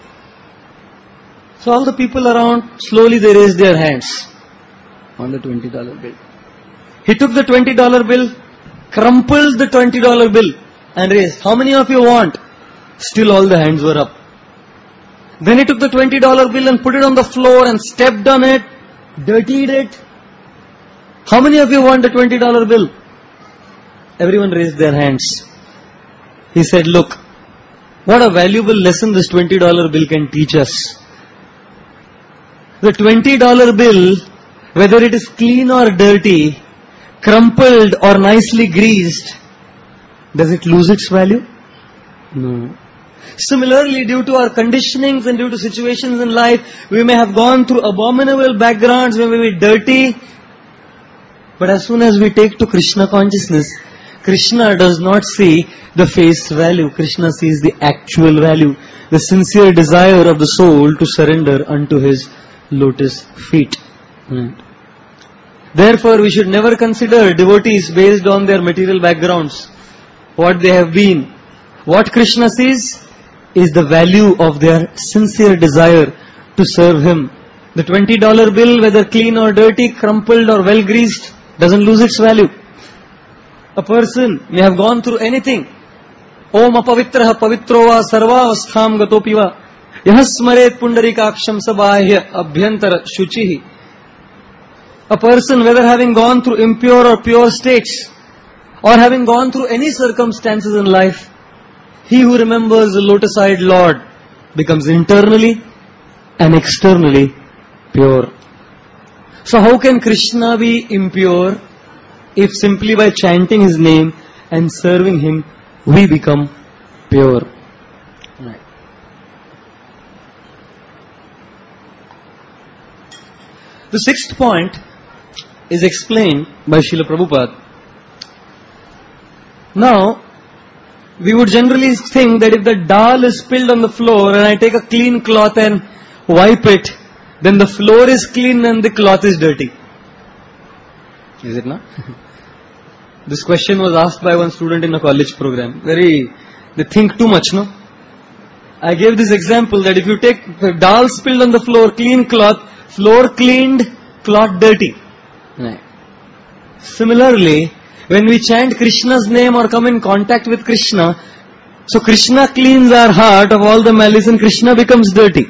So all the people around, slowly they raised their hands on the $20 bill. He took the $20 bill, crumpled the $20 bill and raised. How many of you want? Still all the hands were up. Then he took the $20 bill and put it on the floor and stepped on it, dirtied it. How many of you want the $20 bill? Everyone raised their hands. He said, look, what a valuable lesson this $20 bill can teach us. The $20 bill, whether it is clean or dirty, crumpled or nicely greased, does it lose its value? No. Similarly, due to our conditionings and due to situations in life, we may have gone through abominable backgrounds, we may be dirty, but as soon as we take to Krishna consciousness, Krishna does not see the face value. Krishna sees the actual value, the sincere desire of the soul to surrender unto his lotus feet. Therefore, we should never consider devotees based on their material backgrounds, what they have been. What Krishna sees is the value of their sincere desire to serve him, the The $20 bill, whether clean or dirty, crumpled or well greased, doesn't lose its value. A person may have gone through anything. Om apavitraha pavitrova sarvavastham gatopiva yah smaret pundarikaksham sabahya abhyantara shuchihi. A person, whether having gone through impure or pure states, or having gone through any circumstances in life, he who remembers the lotus-eyed Lord becomes internally and externally pure. So how can Krishna be impure if simply by chanting His name and serving Him we become pure? Right. The sixth point is explained by Srila Prabhupada. Now, we would generally think that if the dal is spilled on the floor and I take a clean cloth and wipe it, then the floor is clean and the cloth is dirty. Is it not? This question was asked by one student in a college program. They think too much, no? I gave this example that if you take the dal spilled on the floor, clean cloth, floor cleaned, cloth dirty. Right. Similarly, when we chant Krishna's name or come in contact with Krishna, so Krishna cleans our heart of all the malice and Krishna becomes dirty.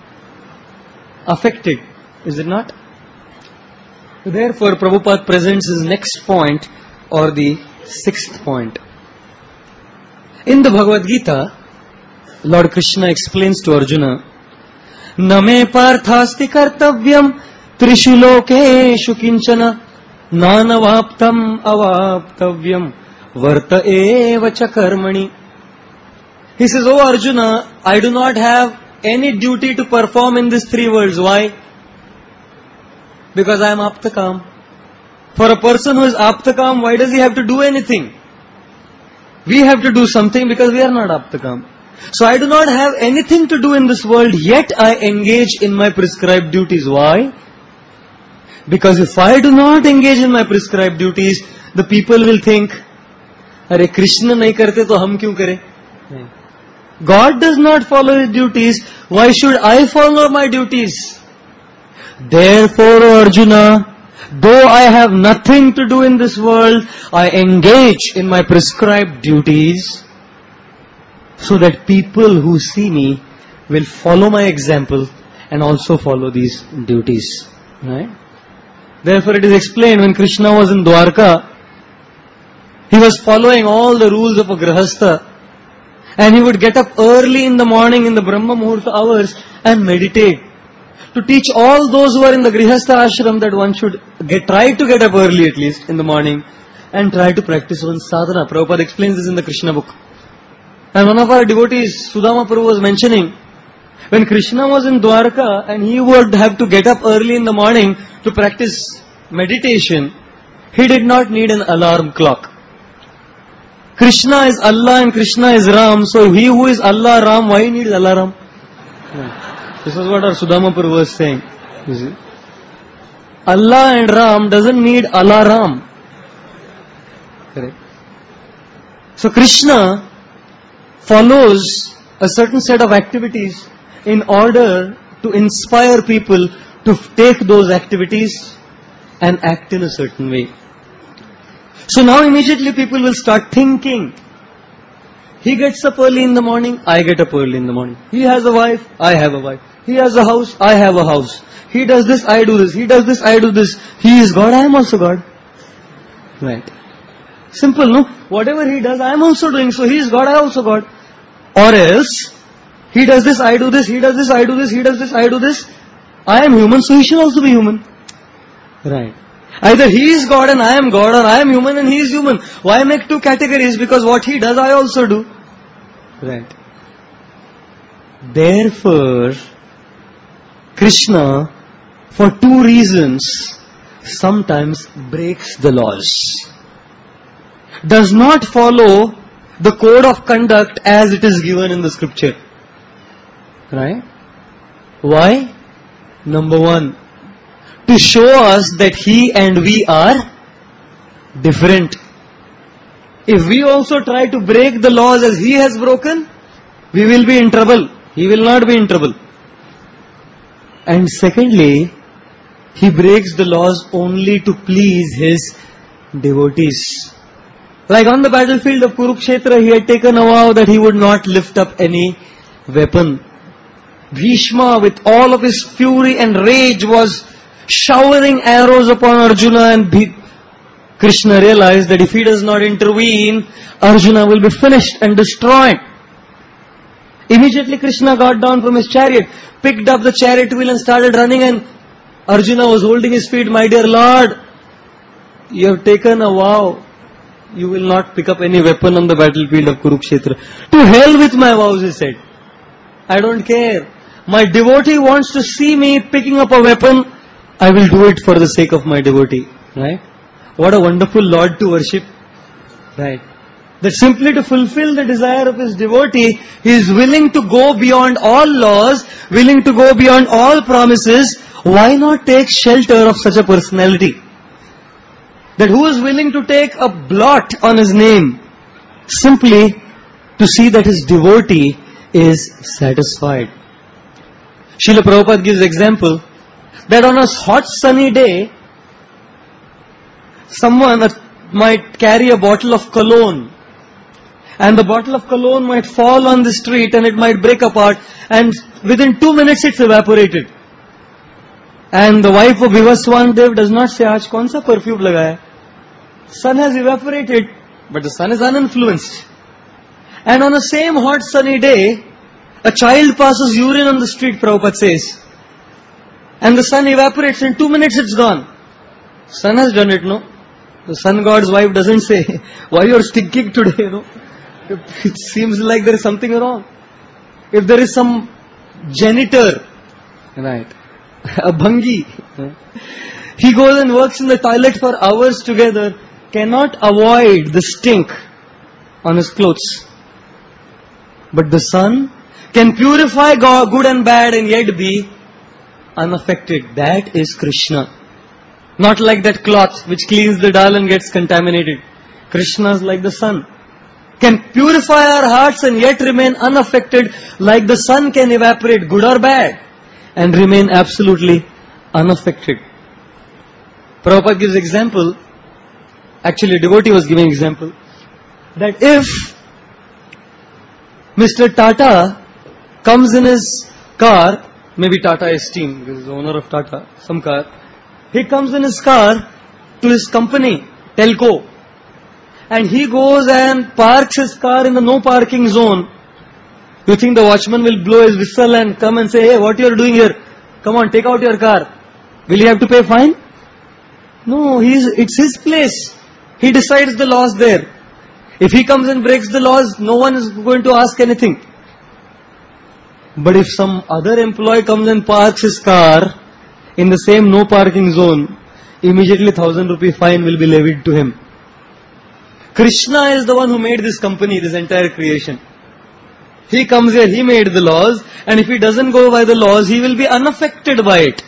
Affected, is it not? Therefore, Prabhupada presents his next point, or the sixth point. In the Bhagavad Gita, Lord Krishna explains to Arjuna, Name parthasti kartavyam trishu lokeshu kinchana nanavaptam avaptavyam varta eva cha karmani. He says, Oh Arjuna, I do not have any duty to perform in these three worlds. Why? Because I am aptakam. For a person who is aptakam, why does he have to do anything? We have to do something because we are not aptakam. So I do not have anything to do in this world, yet I engage in my prescribed duties. Why? Because if I do not engage in my prescribed duties, the people will think, Arey Krishna nahi karte to hum kyun kare? God does not follow His duties, why should I follow my duties? Therefore, Arjuna, though I have nothing to do in this world, I engage in my prescribed duties so that people who see me will follow my example and also follow these duties. Right? Therefore, it is explained when Krishna was in Dwarka, he was following all the rules of a Grihastha, and he would get up early in the morning in the Brahma Muhurta hours and meditate. To teach all those who are in the Grihastha ashram that one should try to get up early at least in the morning and try to practice one's sadhana. Prabhupada explains this in the Krishna book. And one of our devotees, Sudama Prabhu, was mentioning, when Krishna was in Dwarka and he would have to get up early in the morning to practice meditation, he did not need an alarm clock. Krishna is Allah and Krishna is Ram, so he who is Allah, Ram, why he needs alarm? This is what our Sudama Prabhu was saying. You see? Allah and Ram doesn't need alarm. Correct. So Krishna follows a certain set of activities in order to inspire people to take those activities and act in a certain way. So now immediately people will start thinking, he gets up early in the morning, I get up early in the morning. He has a wife, I have a wife. He has a house, I have a house. He does this, I do this. He does this, I do this. He is God, I am also God. Right. Simple, no? Whatever he does, I am also doing. So he is God, I also God. Or else, he does this, I do this. He does this, I do this. He does this, I do this. I am human, so he should also be human. Right. Either he is God and I am God, or I am human and he is human. Why make two categories? Because what he does, I also do. Right. Therefore, Krishna, for two reasons, sometimes breaks the laws. Does not follow the code of conduct as it is given in the scripture. Right? Why? Number one, to show us that he and we are different. If we also try to break the laws as he has broken, we will be in trouble. He will not be in trouble. And secondly, he breaks the laws only to please his devotees. Like on the battlefield of Kurukshetra, he had taken a vow that he would not lift up any weapon. Bhishma, with all of his fury and rage, was showering arrows upon Arjuna, and Krishna realized that if he does not intervene, Arjuna will be finished and destroyed. Immediately Krishna got down from his chariot, picked up the chariot wheel and started running, and Arjuna was holding his feet. My dear Lord, you have taken a vow. You will not pick up any weapon on the battlefield of Kurukshetra. To hell with my vows, he said. I don't care. My devotee wants to see me picking up a weapon. I will do it for the sake of my devotee. Right? What a wonderful Lord to worship. Right? That simply to fulfill the desire of his devotee, he is willing to go beyond all laws, willing to go beyond all promises. Why not take shelter of such a personality? That who is willing to take a blot on his name simply to see that his devotee is satisfied. Srila Prabhupada gives example that on a hot sunny day, someone might carry a bottle of cologne, and the bottle of cologne might fall on the street and it might break apart, and within 2 minutes it's evaporated. And the wife of Vivaswan Dev does not say, "Aaj kaun sa perfume lagaya?" Sun has evaporated, but the sun is uninfluenced. And on the same hot sunny day, a child passes urine on the street, Prabhupada says, and the sun evaporates, in 2 minutes it's gone. Sun has done it, no? The sun god's wife doesn't say, "Why you are stinking today?" No? It seems like there is something wrong. If there is some janitor, right, a bhangi, he goes and works in the toilet for hours together, cannot avoid the stink on his clothes. But the sun can purify good and bad and yet be unaffected. That is Krishna. Not like that cloth which cleans the dal and gets contaminated. Krishna is like the sun. Can purify our hearts and yet remain unaffected, like the sun can evaporate good or bad and remain absolutely unaffected. Prabhupada gives example, actually devotee was giving example, that if Mr. Tata comes in his car, maybe Tata Esteem, because he's the owner of Tata, some car, he comes in his car to his company, Telco, and he goes and parks his car in the no parking zone. You think the watchman will blow his whistle and come and say, "Hey, what you are doing here? Come on, take out your car." Will he have to pay fine? No, it's his place. He decides the laws there. If he comes and breaks the laws, no one is going to ask anything. But if some other employee comes and parks his car in the same no parking zone, immediately 1,000 rupee fine will be levied to him. Krishna is the one who made this company, this entire creation. He comes here, he made the laws, and if he doesn't go by the laws, he will be unaffected by it.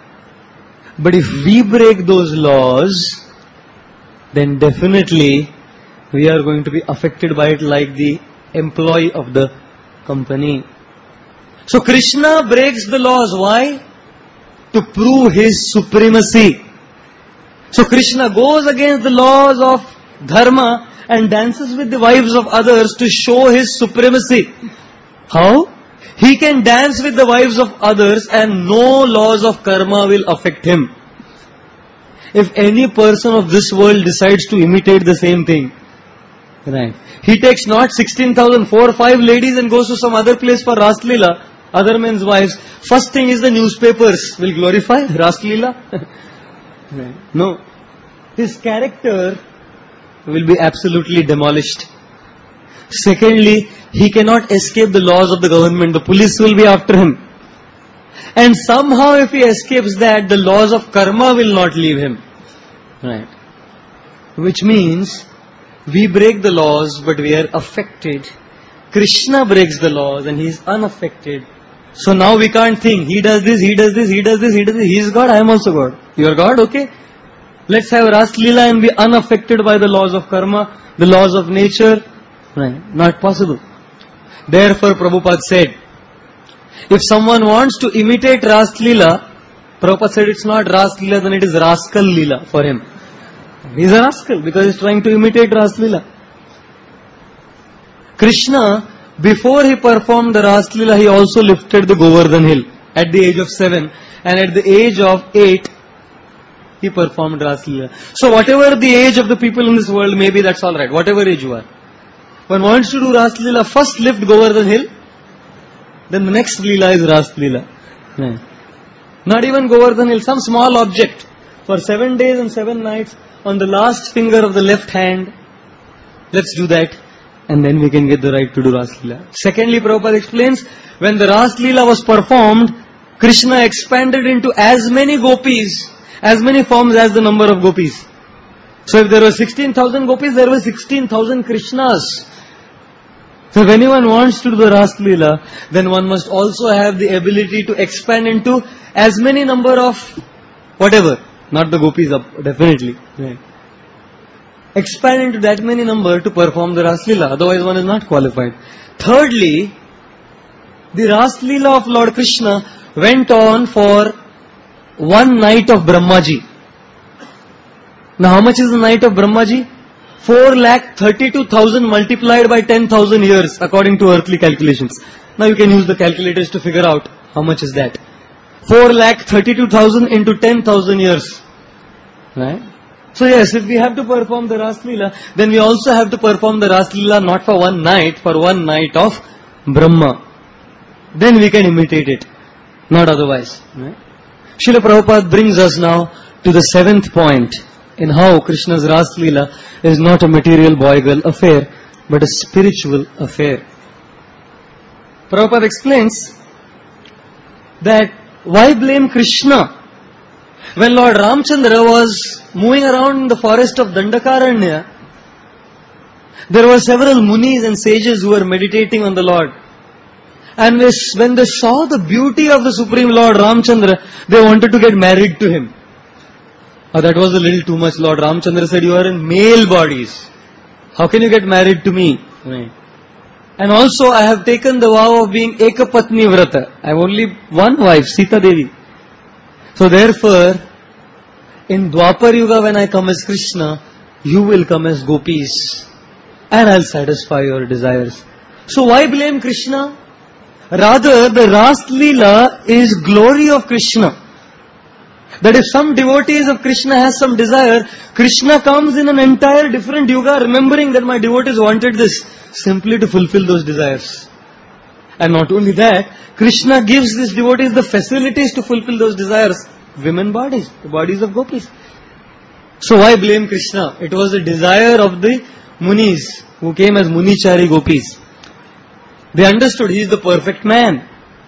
But if we break those laws, then definitely we are going to be affected by it like the employee of the company. So Krishna breaks the laws. Why? To prove his supremacy. So Krishna goes against the laws of dharma and dances with the wives of others to show his supremacy. How? He can dance with the wives of others and no laws of karma will affect him. If any person of this world decides to imitate the same thing, right, he takes not 16,004 or 5 ladies and goes to some other place for Ras Leela, other men's wives. First thing is the newspapers will glorify Ras Leela. Right. No. His character will be absolutely demolished. Secondly, he cannot escape the laws of the government. The police will be after him. And somehow if he escapes that, the laws of karma will not leave him. Right. Which means, we break the laws but we are affected. Krishna breaks the laws and he is unaffected. So now we can't think, he does this, he does this, he does this, he does this. He is God, I am also God. You are God, okay? Let's have Ras Leela and be unaffected by the laws of karma, the laws of nature. Right. Not possible. Therefore Prabhupada said, If someone wants to imitate Ras Leela, Prabhupada said it's not Ras Leela, then it is Rascal Leela for him. He's a rascal because he's trying to imitate Ras Leela. Krishna, before he performed the Ras Leela, he also lifted the Govardhan hill at the age of 7, and at the age of 8, he performed Ras Leela. So whatever the age of the people in this world may be, that's alright, whatever age you are. One wants to do Ras Leela, first lift Govardhan hill, then the next Leela is Ras Leela. Yeah. Not even Govardhan hill, some small object for 7 days and 7 nights on the last finger of the left hand. Let's do that, and then we can get the right to do Ras Leela. Secondly, Prabhupada explains, when the Ras Leela was performed, Krishna expanded into as many gopis, as many forms as the number of gopis. So if there were 16,000 gopis, there were 16,000 Krishnas. So if anyone wants to do the Ras Leela, then one must also have the ability to expand into as many number of whatever, not the gopis definitely. Right. Expand into that many number to perform the Ras Leela, otherwise one is not qualified. Thirdly, the Ras Leela of Lord Krishna went on for one night of Brahmaji. Now how much is the night of Brahmaji? 4,32,000 multiplied by 10,000 years according to earthly calculations. Now you can use the calculators to figure out how much is that. 4,32,000 into 10,000 years. Right? So yes, if we have to perform the Ras Leela, then we also have to perform the Ras Leela not for one night, for one night of Brahma. Then we can imitate it, not otherwise. Right? Srila Prabhupada brings us now to the 7th point in how Krishna's Ras Leela is not a material boy-girl affair, but a spiritual affair. Prabhupada explains that why blame Krishna? When Lord Ramchandra was moving around in the forest of Dandakaranya, there were several munis and sages who were meditating on the Lord. And when they saw the beauty of the Supreme Lord Ramchandra, they wanted to get married to him. Oh, that was a little too much. Lord Ramchandra said, you are in male bodies. How can you get married to me? Right. And also I have taken the vow of being Ekapatni Vrata. I have only one wife, Sita Devi. So therefore, in Dwapar Yuga when I come as Krishna, you will come as gopis. And I'll satisfy your desires. So why blame Krishna? Rather, the Ras Leela is glory of Krishna. That if some devotees of Krishna has some desire, Krishna comes in an entire different yuga, remembering that my devotees wanted this, simply to fulfill those desires. And not only that, Krishna gives these devotees the facilities to fulfill those desires. Women bodies, the bodies of gopis. So why blame Krishna? It was the desire of the munis who came as Munichari gopis. They understood he is the perfect man.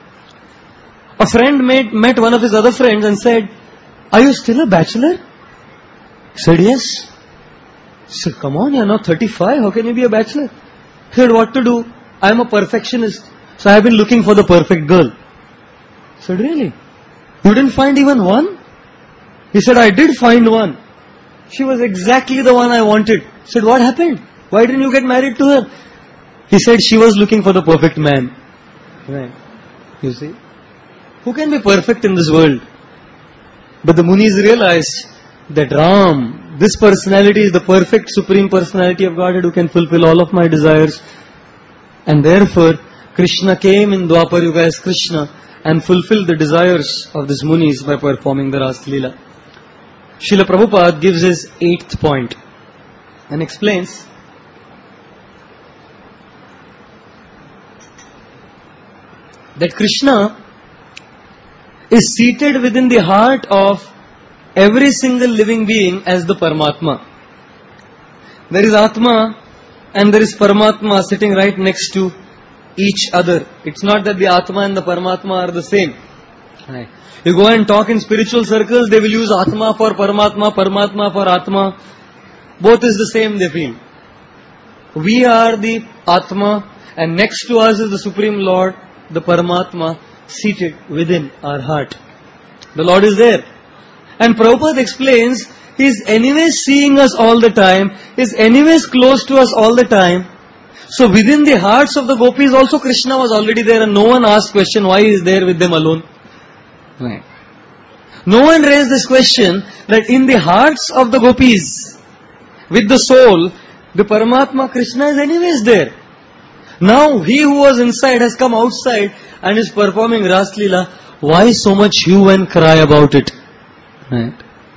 A friend met one of his other friends and said, are you still a bachelor? He said, yes. He said, come on, you are now 35, how can you be a bachelor? He said, what to do? I am a perfectionist, so I have been looking for the perfect girl. He said, really? You didn't find even one? He said, I did find one. She was exactly the one I wanted. He said, what happened? Why didn't you get married to her? He said, she was looking for the perfect man. Right. You see? Who can be perfect in this world? But the Munis realized that Ram, this personality is the perfect supreme personality of Godhead who can fulfill all of my desires. And therefore, Krishna came in Dwapar Yuga as Krishna and fulfilled the desires of these Munis by performing the Ras Leela. Srila Prabhupada gives his 8th point and explains that Krishna is seated within the heart of every single living being as the Paramatma. There is Atma and there is Paramatma sitting right next to each other. It's not that the Atma and the Paramatma are the same. Right. You go and talk in spiritual circles, they will use Atma for Paramatma, Paramatma for Atma. Both is the same, they feel. We are the Atma and next to us is the Supreme Lord, the Paramatma, seated within our heart. The Lord is there. And Prabhupada explains, He is anyways seeing us all the time, He is anyways close to us all the time. So within the hearts of the gopis also Krishna was already there, and no one asked question why he is there with them alone. Right. No one raised this question that in the hearts of the gopis, with the soul, the Paramatma Krishna is anyways there. Now he who was inside has come outside and is performing Ras Leela. Why so much hue and cry about it? Right.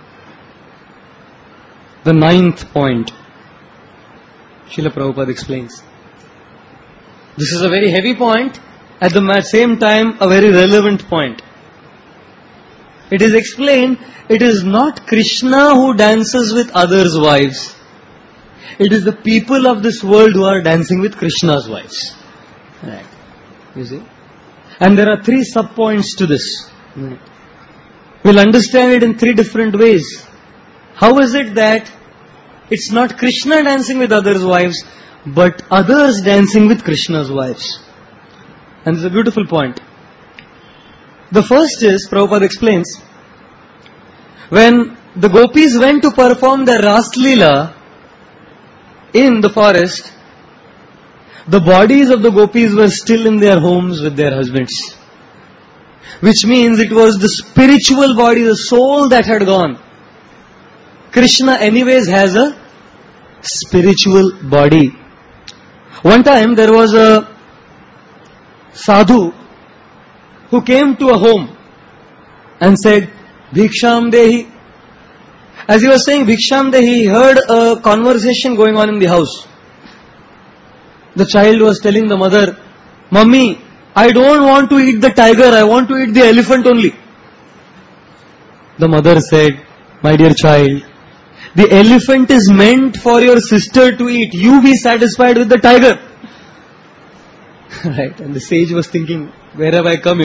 The 9th point, Srila Prabhupada explains. This is a very heavy point, at the same time a very relevant point. It is explained, it is not Krishna who dances with others' wives. It is the people of this world who are dancing with Krishna's wives. Right. You see? And there are 3 sub-points to this. Right. We'll understand it in 3 different ways. How is it that it's not Krishna dancing with others' wives, but others dancing with Krishna's wives? And it's a beautiful point. The first is, Prabhupada explains, when the gopis went to perform their Ras Leela in the forest, the bodies of the gopis were still in their homes with their husbands. Which means it was the spiritual body, the soul that had gone. Krishna anyways has a spiritual body. One time there was a sadhu who came to a home and said, Bhiksham Dehi. As he was saying Bhiksham Dehi, he heard a conversation going on in the house. The child was telling the mother, Mummy, I don't want to eat the tiger, I want to eat the elephant only. The mother said, my dear child, the elephant is meant for your sister to eat. You be satisfied with the tiger. Right. And the sage was thinking, where have I come,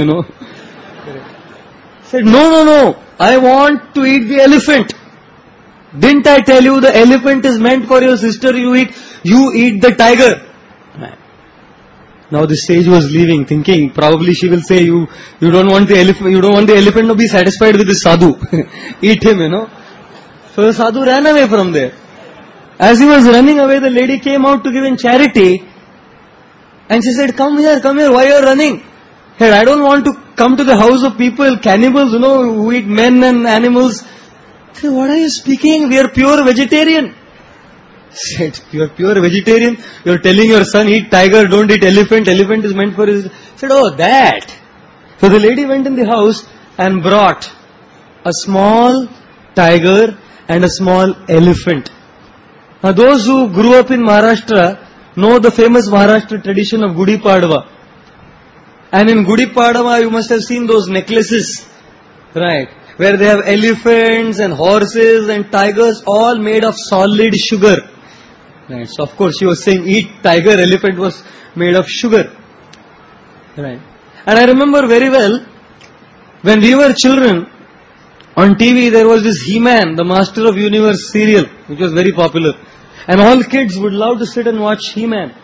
Said, no. I want to eat the elephant. Didn't I tell you the elephant is meant for your sister, you eat the tiger. Right. Now the sage was leaving, thinking, probably she will say, you don't want the elephant to be satisfied with the sadhu. Eat him, So the sadhu ran away from there. As he was running away, the lady came out to give him charity. And she said, come here, why you are running? He said, I don't want to come to the house of people, cannibals, who eat men and animals. He said, what are you speaking? We are pure vegetarian. He said, you are pure vegetarian? You are telling your son, eat tiger, don't eat elephant. Elephant is meant for his... He said, oh, that. So the lady went in the house and brought a small tiger and a small elephant. Now those who grew up in Maharashtra know the famous Maharashtra tradition of Gudi Padwa. And in Gudi Padwa you must have seen those necklaces, right, where they have elephants and horses and tigers all made of solid sugar. Right. So of course she was saying eat tiger, elephant was made of sugar. Right. And I remember very well, when we were children, on TV there was this He-Man, the Master of Universe serial, which was very popular. And all kids would love to sit and watch He-Man.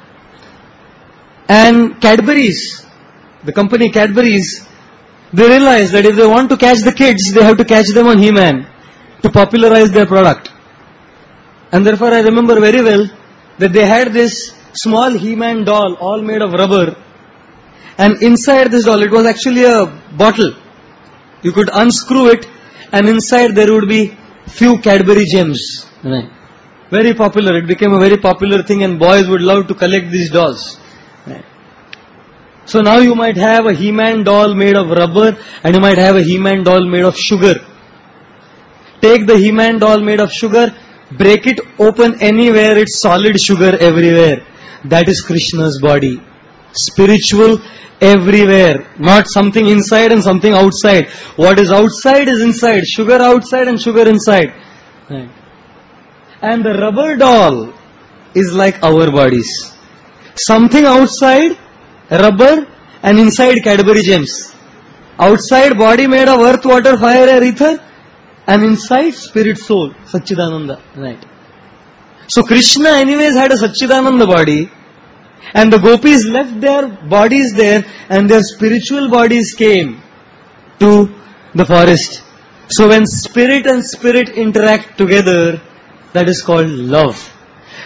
And Cadbury's, the company Cadbury's, they realized that if they want to catch the kids, they have to catch them on He-Man to popularize their product. And therefore I remember very well that they had this small He-Man doll, all made of rubber. And inside this doll, it was actually a bottle. You could unscrew it, and inside there would be few Cadbury gems. Right. Very popular. It became a very popular thing, and boys would love to collect these dolls. Right. So now you might have a He-Man doll made of rubber, and you might have a He-Man doll made of sugar. Take the He-Man doll made of sugar, break it open anywhere, it's solid sugar everywhere. That is Krishna's body. Spiritual everywhere. Not something inside and something outside. What is outside is inside. Sugar outside and sugar inside. Right. And the rubber doll is like our bodies. Something outside, rubber, and inside Cadbury gems. Outside body made of earth, water, fire, air, ether, and inside spirit, soul, Satchidananda. Right. So Krishna anyways had a Satchidananda body, and the gopis left their bodies there, and their spiritual bodies came to the forest. So when spirit and spirit interact together, that is called love.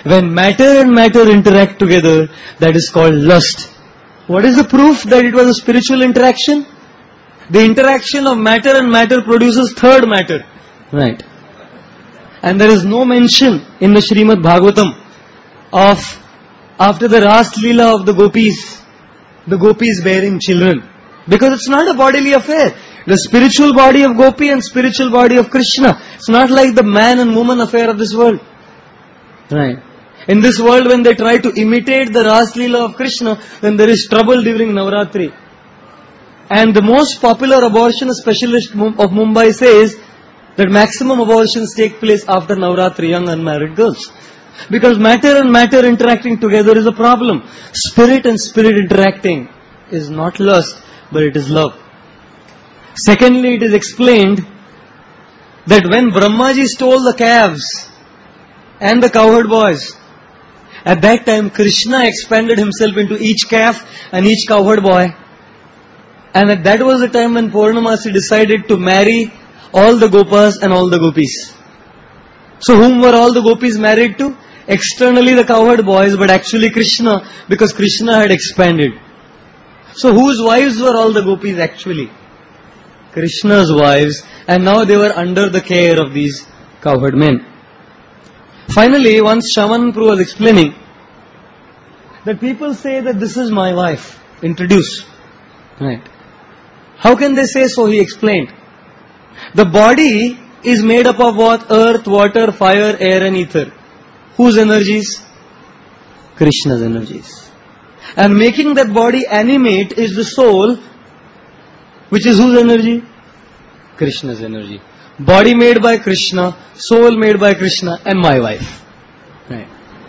When matter and matter interact together, that is called lust. What is the proof that it was a spiritual interaction? The interaction of matter and matter produces third matter. Right. And there is no mention in the Srimad Bhagavatam of after the Ras Leela of the gopis bearing children. Because it's not a bodily affair. The spiritual body of Gopi and spiritual body of Krishna. It's not like the man and woman affair of this world. Right. In this world, when they try to imitate the Ras Leela of Krishna, then there is trouble during Navratri. And the most popular abortion specialist of Mumbai says that maximum abortions take place after Navratri, young unmarried girls. Because matter and matter interacting together is a problem. Spirit and spirit interacting is not lust, but it is love. Secondly, it is explained that when Brahmaji stole the calves and the cowherd boys, at that time Krishna expanded himself into each calf and each cowherd boy. And that was the time when Purnamasi decided to marry all the Gopas and all the Gopis. So whom were all the Gopis married to? Externally the cowherd boys, but actually Krishna, because Krishna had expanded. So whose wives were all the Gopis actually? Krishna's wives, and now they were under the care of these cowherd men. Finally, once Shaman Prabhu was explaining that people say that this is my wife. Introduce. Right. How can they say so? He explained. The body is made up of what? Earth, water, fire, air and ether. Whose energies? Krishna's energies. And making that body animate is the soul, which is whose energy? Krishna's energy. Body made by Krishna, soul made by Krishna, and my wife. Right.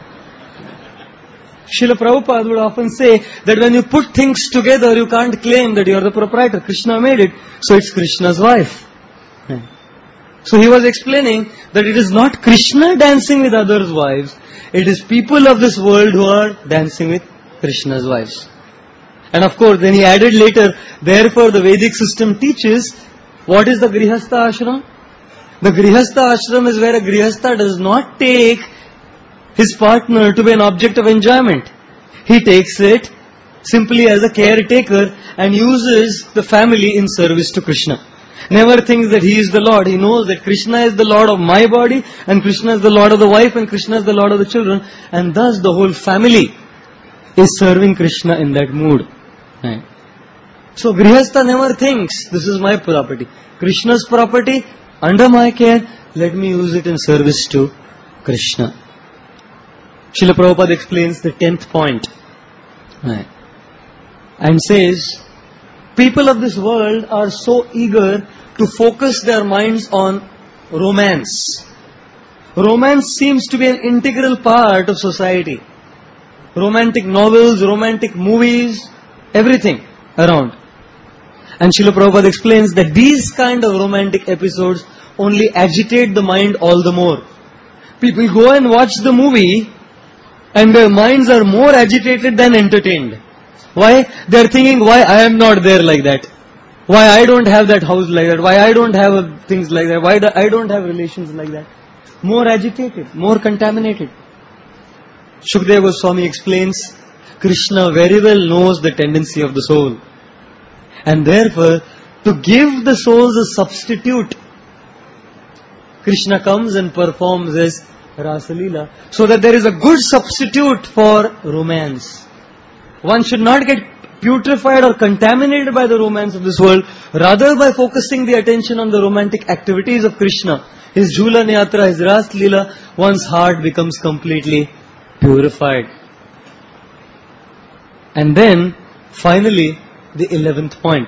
Srila Prabhupada would often say that when you put things together, you can't claim that you are the proprietor. Krishna made it, so it's Krishna's wife. Right. So he was explaining that it is not Krishna dancing with others' wives, it is people of this world who are dancing with Krishna's wives. And of course, then he added later, therefore the Vedic system teaches, what is the Grihastha ashram? The Grihastha ashram is where a Grihastha does not take his partner to be an object of enjoyment. He takes it simply as a caretaker and uses the family in service to Krishna. Never thinks that he is the Lord. He knows that Krishna is the Lord of my body and Krishna is the Lord of the wife and Krishna is the Lord of the children, and thus the whole family is serving Krishna in that mood. Right. So Grihastha never thinks, this is my property. Krishna's property, under my care, let me use it in service to Krishna. Srila Prabhupada explains the 10th point. Right. And says, people of this world are so eager to focus their minds on romance. Romance seems to be an integral part of society. Romantic novels, romantic movies, everything around. And Srila Prabhupada explains that these kind of romantic episodes only agitate the mind all the more. People go and watch the movie and their minds are more agitated than entertained. Why? They are thinking, why I am not there like that? Why I don't have that house like that? Why I don't have things like that? Why I don't have relations like that? More agitated, more contaminated. Shukadeva Goswami explains, Krishna very well knows the tendency of the soul. And therefore, to give the souls a substitute, Krishna comes and performs as Rasa Leela, so that there is a good substitute for romance. One should not get putrefied or contaminated by the romance of this world, rather by focusing the attention on the romantic activities of Krishna, his Jhulan Yatra, his Ras Leela, one's heart becomes completely purified. And then, finally, the 11th point.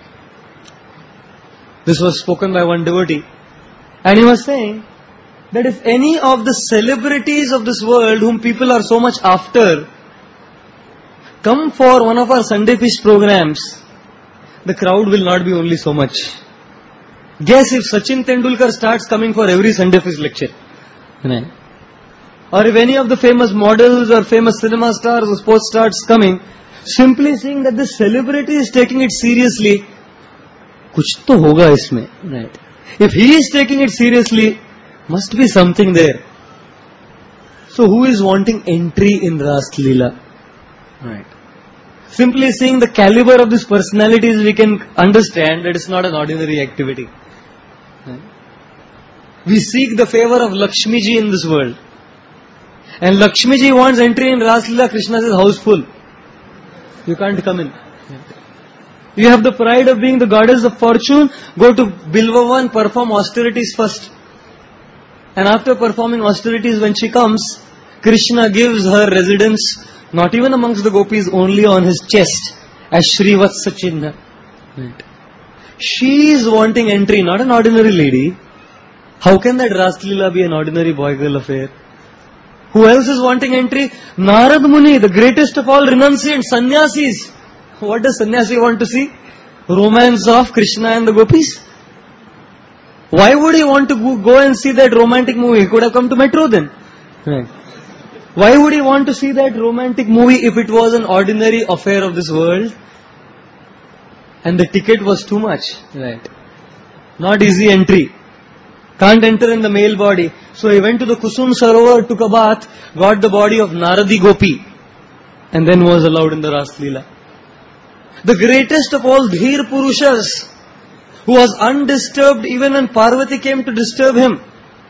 This was spoken by one devotee, and he was saying that if any of the celebrities of this world whom people are so much after come for one of our Sunday Feast programs, the crowd will not be only so much. Guess if Sachin Tendulkar starts coming for every Sunday Feast lecture, or if any of the famous models or famous cinema stars or sports stars coming, simply seeing that the celebrity is taking it seriously, kuch to hoga isme, right? If he is taking it seriously, must be something there. So who is wanting entry in Ras Leela? Right. Simply seeing the caliber of these personalities, we can understand that it's not an ordinary activity. Right. We seek the favor of Lakshmi ji in this world. And Lakshmi ji wants entry in Ras Leela. Krishna says, house full. You can't come in. You have the pride of being the goddess of fortune. Go to Bilvavan, perform austerities first. And after performing austerities, when she comes, Krishna gives her residence, not even amongst the gopis, only on his chest, as Srivatsa Chinna. Right. She is wanting entry, not an ordinary lady. How can that Ras Leela be an ordinary boy-girl affair? Who else is wanting entry? Narad Muni, the greatest of all renunciants, sannyasis. What does sannyasi want to see? Romance of Krishna and the gopis. Why would he want to go and see that romantic movie? He could have come to Metro then. Right. Why would he want to see that romantic movie if it was an ordinary affair of this world? And the ticket was too much. Right. Not easy entry. Can't enter in the male body. So he went to the Kusum Sarovar, took a bath, got the body of Naradi Gopi, and then was allowed in the Ras Leela. The greatest of all Dhir Purushas, who was undisturbed even when Parvati came to disturb him.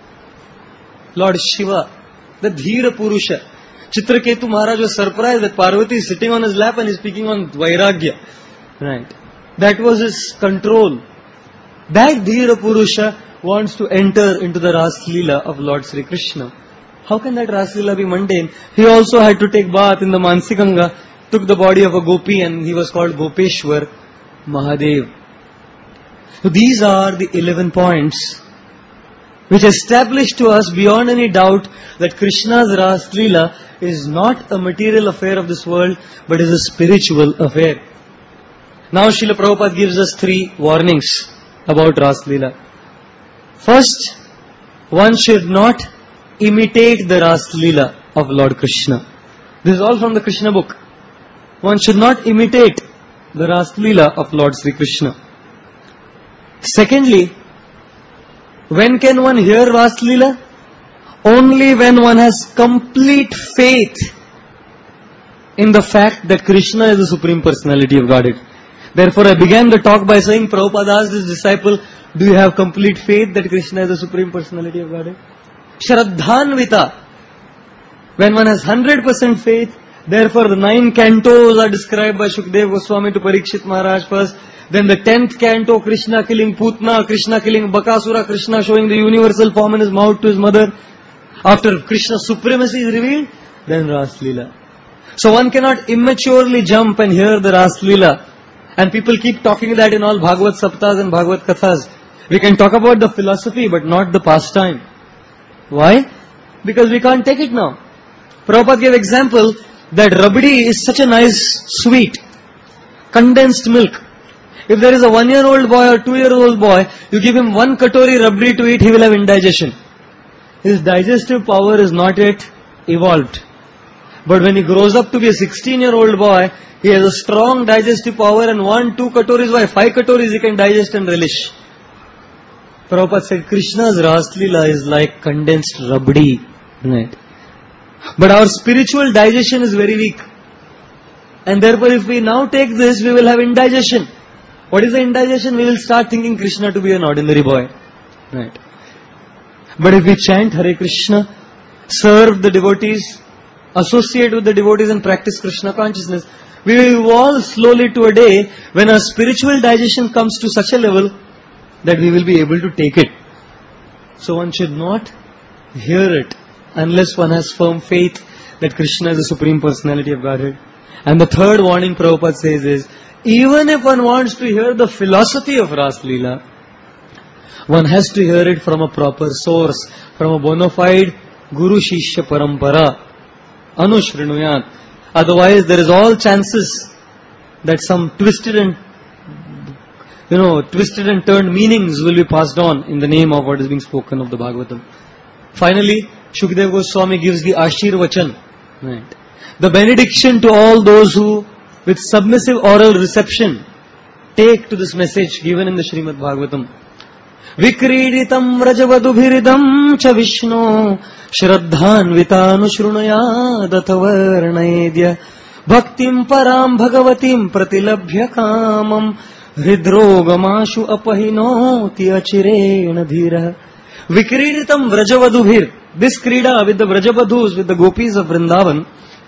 Lord Shiva, the Dhir Purusha. Chitraketu Maharaj was surprised that Parvati is sitting on his lap and is speaking on Vairagya. Right. That was his control. That Dhir Purusha wants to enter into the Ras Leela of Lord Sri Krishna. How can that Ras Leela be mundane? He also had to take bath in the Mansi Ganga, took the body of a gopi, and he was called Gopeshwar Mahadev. So these are the 11 points which establish to us beyond any doubt that Krishna's Ras Leela is not a material affair of this world, but is a spiritual affair. Now Srila Prabhupada gives us 3 warnings about Ras Leela. First, one should not imitate the Ras Leela of Lord Krishna. This is all from the Krishna book. One should not imitate the Ras Leela of Lord Sri Krishna. Secondly, when can one hear Ras Leela? Only when one has complete faith in the fact that Krishna is the Supreme Personality of Godhead. Therefore, I began the talk by saying, Prabhupada asked his disciple, do you have complete faith that Krishna is the Supreme Personality of Godhead? Shraddhanvita. When one has 100% faith, therefore the 9 cantos are described by Shukdev Goswami to Parikshit Maharaj first. Then the 10th canto, Krishna killing Putna, Krishna killing Bakasura, Krishna showing the universal form in his mouth to his mother. After Krishna's supremacy is revealed, then Ras Leela. So one cannot immaturely jump and hear the Ras Leela. And people keep talking that in all Bhagavad Saptas and Bhagavad Kathas. We can talk about the philosophy but not the pastime. Why? Because we can't take it now. Prabhupada gave example that rabdi is such a nice sweet, condensed milk. If there is a 1-year-old boy or 2-year-old boy, you give him 1 katori rabdi to eat, he will have indigestion. His digestive power is not yet evolved. But when he grows up to be a 16-year-old boy, he has a strong digestive power, and 1-2 katoris, why 5 katoris he can digest and relish. Prabhupada said Krishna's Ras Leela is like condensed rabdi. Right. But our spiritual digestion is very weak. And therefore if we now take this, we will have indigestion. What is the indigestion? We will start thinking Krishna to be an ordinary boy. Right. But if we chant Hare Krishna, serve the devotees, associate with the devotees and practice Krishna consciousness, we will evolve slowly to a day when our spiritual digestion comes to such a level that we will be able to take it. So one should not hear it unless one has firm faith that Krishna is the Supreme Personality of Godhead. And the third warning Prabhupada says is, even if one wants to hear the philosophy of Ras Leela, one has to hear it from a proper source, from a bona fide Guru Shishya Parampara, Anushrinuyat. Otherwise there is all chances that some twisted and turned meanings will be passed on in the name of what is being spoken of the Bhagavatam. Finally, Shukdev Goswami gives the Ashirvachan, right? The benediction to all those who, with submissive oral reception, take to this message given in the Srimad Bhagavatam. विक्रीडितं व्रजवधुभिरिदं च विष्णो श्रद्धान्वितानुशृणुयादथ वर्णयेद्य भक्तिं परां भगवतीं प्रतिलभ्य कामं हृद्रोगमाशु अपहिनोति अचिरेण धीरः. Vikriditam Vrajavadubhir. This krida with the Vrajavadhus, with the gopis of Vrindavan,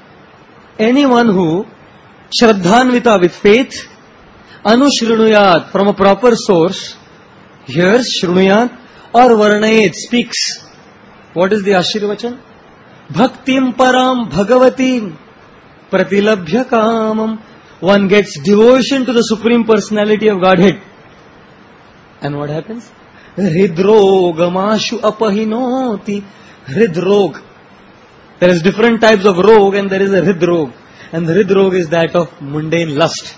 anyone who Shraddhanvita with faith, Anushrunuyat from a proper source, hears Shrunuyat or Varnayet speaks. What is the Ashirvachan? Bhaktim Param Bhagavatim Pratilabhya Kamam. One gets devotion to the Supreme Personality of Godhead. And what happens? Hridrogamashu apahinoti. Hridrog. There is different types of rog and there is a hridrog. And the hridrog is that of mundane lust.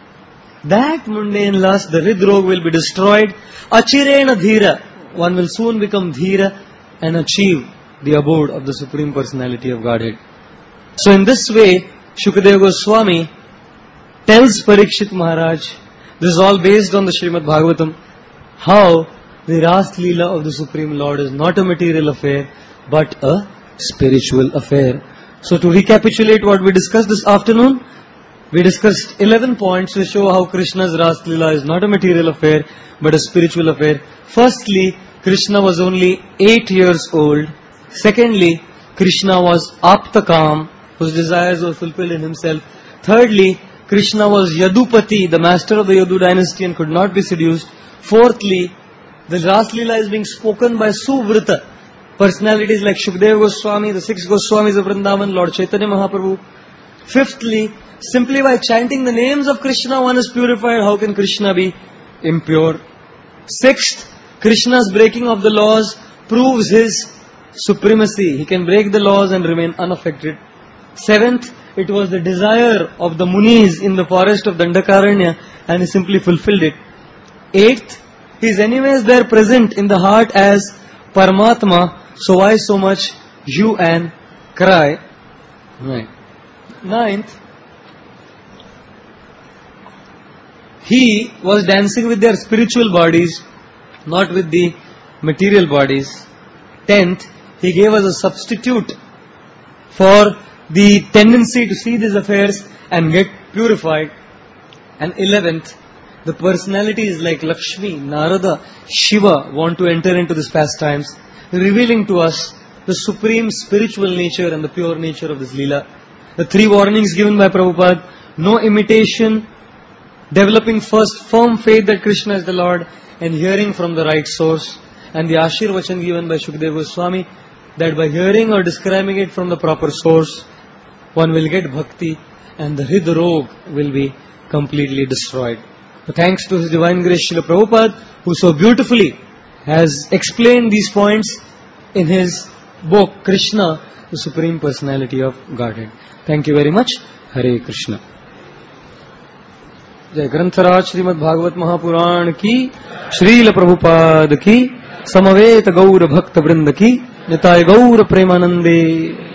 That mundane lust, the hridrog will be destroyed. Achirena dhira. One will soon become dhira and achieve the abode of the Supreme Personality of Godhead. So in this way, Shukadeva Goswami tells Parikshit Maharaj, this is all based on the Srimad Bhagavatam, how the Ras Leela of the Supreme Lord is not a material affair, but a spiritual affair. So to recapitulate what we discussed this afternoon, we discussed 11 points to show how Krishna's Ras Leela is not a material affair, but a spiritual affair. Firstly, Krishna was only 8 years old. Secondly, Krishna was Aptakam, whose desires were fulfilled in himself. Thirdly, Krishna was Yadupati, the master of the Yadu dynasty, and could not be seduced. Fourthly, the Ras Leela is being spoken by Suvrita, personalities like Shukadeva Goswami, the 6 Goswamis of Vrindavan, Lord Chaitanya Mahaprabhu. Fifthly, simply by chanting the names of Krishna, one is purified. How can Krishna be impure? Sixth, Krishna's breaking of the laws proves his supremacy. He can break the laws and remain unaffected. Seventh, it was the desire of the Munis in the forest of Dandakaranya and he simply fulfilled it. Eighth, he is anyways there present in the heart as Paramatma, so why so much hue and cry? Right. Ninth, he was dancing with their spiritual bodies, not with the material bodies. 10th, he gave us a substitute for the tendency to see these affairs and get purified. And 11th, the personalities like Lakshmi, Narada, Shiva want to enter into these pastimes, revealing to us the supreme spiritual nature and the pure nature of this Leela. The 3 warnings given by Prabhupada: no imitation, developing first firm faith that Krishna is the Lord, and hearing from the right source. And the Ashirvachan given by Shukadeva Goswami, that by hearing or describing it from the proper source, one will get bhakti and the hridrog will be completely destroyed. So thanks to His Divine Grace Srila Prabhupada, who so beautifully has explained these points in his book Krishna, the Supreme Personality of Godhead. Thank you very much. Hare Krishna. जय ग्रंथराज श्रीमद् भागवत महापुराण की, श्रील प्रभुपाद की, समवेत गौर भक्त वृंद की, निताय गौर प्रेमानंदे.